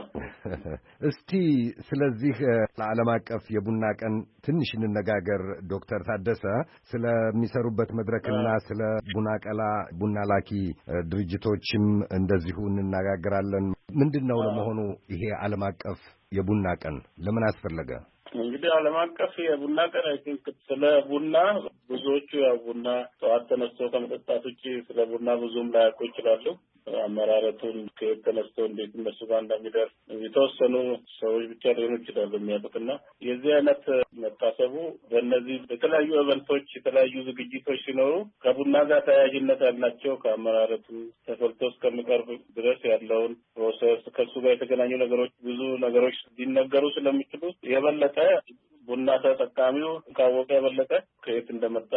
እስቲ ስለዚህ ለዓለም አቀፍ የቡና ቀን ትንሽ እንነጋገር ዶክተር ታደሰ። ስለሚሰሩበት መድረክና ስለ ቡና ቀላ ቡና ላኪ ድርጅቶችም እንደዚሁ እንነጋገራለን። ምንድን ነው ለመሆኑ ይሄ ዓለም አቀፍ የቡና ቀን ለምን አስፈለገ? እንግዲህ ዓለም አቀፍ የቡና ቀን አይ ቲንክ ስለ ቡና ብዙዎቹ ያው ቡና ጠዋት ተነስቶ ከመጠጣት ውጪ ስለ ቡና ብዙም ላያውቁ ይችላሉ። አመራረቱን ከየት ተነስቶ እንዴት እነሱ ጋር እንደሚደርስ የተወሰኑ ሰዎች ብቻ ሊሆኑ ይችላሉ የሚያውቁትና የዚህ አይነት መታሰቡ በእነዚህ የተለያዩ ኢቨንቶች የተለያዩ ዝግጅቶች ሲኖሩ ከቡና ጋር ተያያዥነት ያላቸው ከአመራረቱ ተፈልቶ እስከሚቀርብ ድረስ ያለውን ፕሮሰስ ከሱ ጋር የተገናኙ ነገሮች ብዙ ነገሮች ሊነገሩ ስለሚችሉ የበለጠ ቡና ተጠቃሚው ካወቀ የበለጠ ከየት እንደመጣ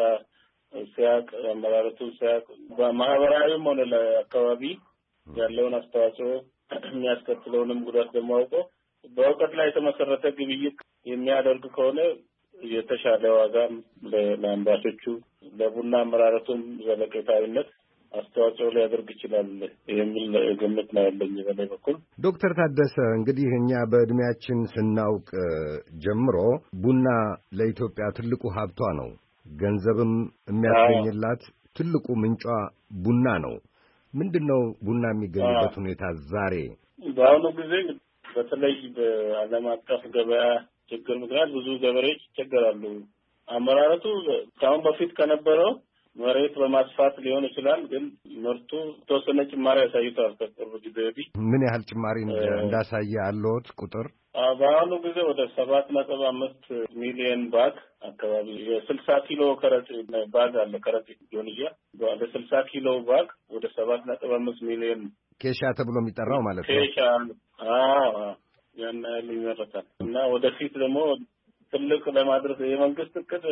ሲያቅ አመራረቱን ሲያቅ በማህበራዊም ሆነ ለአካባቢ ያለውን አስተዋጽኦ የሚያስከትለውንም ጉዳት ደግሞ አውቆ በእውቀት ላይ የተመሰረተ ግብይት የሚያደርግ ከሆነ የተሻለ ዋጋም ለአምራቾቹ ለቡና አመራረቱም ዘለቄታዊነት አስተዋጽኦ ሊያደርግ ይችላል የሚል ግምት ነው ያለኝ በላይ በኩል። ዶክተር ታደሰ እንግዲህ እኛ በእድሜያችን ስናውቅ ጀምሮ ቡና ለኢትዮጵያ ትልቁ ሀብቷ ነው። ገንዘብም የሚያስገኝላት ትልቁ ምንጯ ቡና ነው። ምንድነው ቡና የሚገኝበት ሁኔታ ዛሬ? በአሁኑ ጊዜ በተለይ በዓለም አቀፍ ገበያ ችግር ምክንያት ብዙ ገበሬዎች ይቸገራሉ። አመራረቱ ከአሁን በፊት ከነበረው መሬት በማስፋት ሊሆን ይችላል፣ ግን ምርቱ ተወሰነ ጭማሪ ያሳይቷል። ከቅርብ ጊዜ ወዲህ ምን ያህል ጭማሪ እንዳሳየ አለዎት ቁጥር? በአሁኑ ጊዜ ወደ ሰባት ነጥብ አምስት ሚሊዮን ባግ አካባቢ የስልሳ ኪሎ ከረጢት ባግ አለ። ከረጢት ጆንያ ወደ ስልሳ ኪሎ ባግ ወደ ሰባት ነጥብ አምስት ሚሊዮን ኬሻ ተብሎ የሚጠራው ማለት ነው። ኬሻ አዎ፣ ያን ያህል ይመረታል እና ወደፊት ደግሞ ትልቅ ለማድረስ የመንግስት እቅድ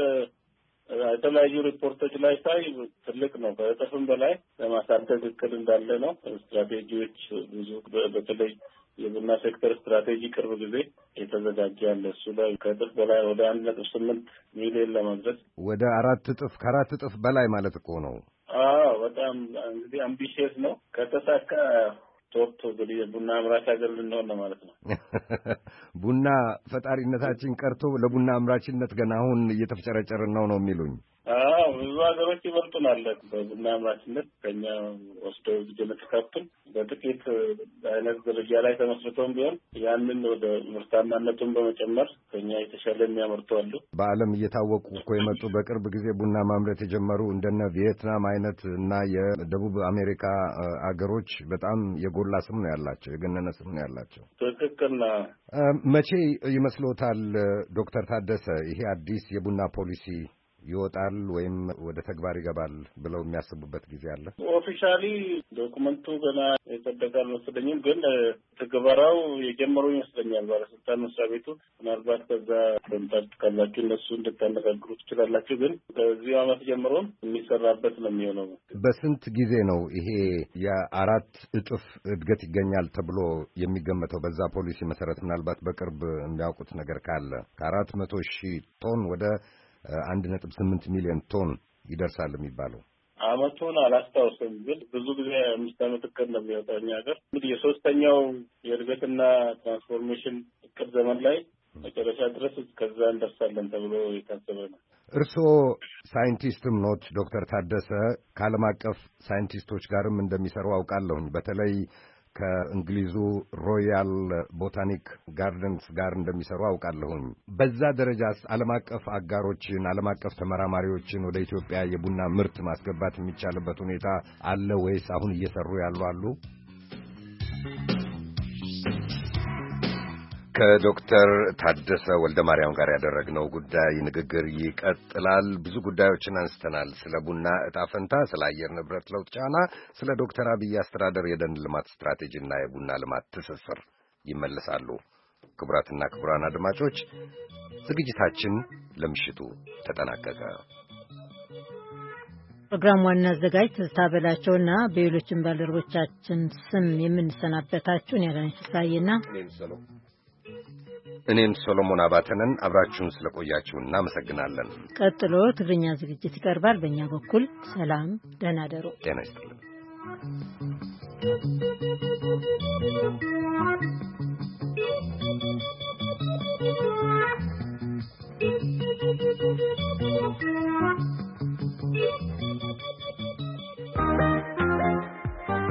የተለያዩ ሪፖርቶች ላይ ሳይ ትልቅ ነው። ከእጥፍም በላይ ለማሳደግ እቅድ እንዳለ ነው። ስትራቴጂዎች ብዙ በተለይ የቡና ሴክተር ስትራቴጂ ቅርብ ጊዜ የተዘጋጀ ያለ እሱ ላይ ከእጥፍ በላይ ወደ አንድ ነጥብ ስምንት ሚሊዮን ለማድረስ ወደ አራት እጥፍ ከአራት እጥፍ በላይ ማለት እኮ ነው። አዎ በጣም እንግዲህ አምቢሽየስ ነው። ከተሳካ ቶፕ እንግዲህ የቡና አምራች ሀገር ልንሆን ነው ማለት ነው። ቡና ፈጣሪነታችን ቀርቶ ለቡና አምራችነት ገና አሁን እየተፍጨረጨርን ነው ነው የሚሉኝ? አዎ ብዙ ሀገሮች ይበልጡናል በቡና አምራችነት ከኛ ወስደው ጀነቲክ ሀብቱን በጥቂት አይነት ደረጃ ላይ ተመስርተውም ቢሆን ያንን ወደ ምርታማነቱን በመጨመር ከኛ የተሻለ የሚያመርቱ አሉ። በዓለም እየታወቁ እኮ የመጡ በቅርብ ጊዜ ቡና ማምረት የጀመሩ እንደነ ቪየትናም አይነት እና የደቡብ አሜሪካ አገሮች በጣም የጎላ ስም ነው ያላቸው፣ የገነነ ስም ነው ያላቸው። ትክክል ነው። መቼ ይመስሎታል ዶክተር ታደሰ ይሄ አዲስ የቡና ፖሊሲ ይወጣል ወይም ወደ ተግባር ይገባል ብለው የሚያስቡበት ጊዜ አለ? ኦፊሻሊ ዶክመንቱ ገና የጸደቀ አልመሰለኝም፣ ግን ትግበራው የጀመሩ ይመስለኛል ባለስልጣን መስሪያ ቤቱ። ምናልባት ከዛ ኮንታክት ካላችሁ እነሱ እንድታነጋግሩ ትችላላችሁ። ግን ከዚህ ዓመት ጀምሮ የሚሰራበት ነው የሚሆነው። በስንት ጊዜ ነው ይሄ የአራት እጥፍ እድገት ይገኛል ተብሎ የሚገመተው? በዛ ፖሊሲ መሰረት ምናልባት በቅርብ የሚያውቁት ነገር ካለ ከአራት መቶ ሺህ ቶን ወደ አንድ ነጥብ ስምንት ሚሊዮን ቶን ይደርሳል የሚባለው? አመቱን አላስታውስም፣ ግን ብዙ ጊዜ አምስት አመት እቅድ ነው የሚወጣው እኛ ሀገር። እንግዲህ የሶስተኛው የእድገትና ትራንስፎርሜሽን እቅድ ዘመን ላይ መጨረሻ ድረስ ከዛ እንደርሳለን ተብሎ የታሰበ ነው። እርስዎ ሳይንቲስትም ኖት ዶክተር ታደሰ፣ ከዓለም አቀፍ ሳይንቲስቶች ጋርም እንደሚሰሩ አውቃለሁኝ። በተለይ ከእንግሊዙ ሮያል ቦታኒክ ጋርደንስ ጋር እንደሚሰሩ አውቃለሁኝ። በዛ ደረጃስ ዓለም አቀፍ አጋሮችን ዓለም አቀፍ ተመራማሪዎችን ወደ ኢትዮጵያ የቡና ምርት ማስገባት የሚቻልበት ሁኔታ አለ ወይስ አሁን እየሰሩ ያሉ አሉ? ከዶክተር ታደሰ ወልደ ማርያም ጋር ያደረግነው ጉዳይ ንግግር ይቀጥላል። ብዙ ጉዳዮችን አንስተናል። ስለ ቡና ዕጣ ፈንታ፣ ስለ አየር ንብረት ለውጥ ጫና፣ ስለ ዶክተር አብይ አስተዳደር የደን ልማት ስትራቴጂና የቡና ልማት ትስስር ይመለሳሉ። ክቡራትና ክቡራን አድማጮች ዝግጅታችን ለምሽቱ ተጠናቀቀ። ፕሮግራም ዋና አዘጋጅ ትዝታ በላቸውና በሌሎችም ባልደረቦቻችን ስም የምንሰናበታችሁን ያዳነች ፍስሐዬና እኔም ሶሎሞን አባተንን አብራችሁን ስለቆያችሁ እናመሰግናለን። ቀጥሎ ትግርኛ ዝግጅት ይቀርባል። በእኛ በኩል ሰላም፣ ደህና ደሩ። ጤና ይስጥልን።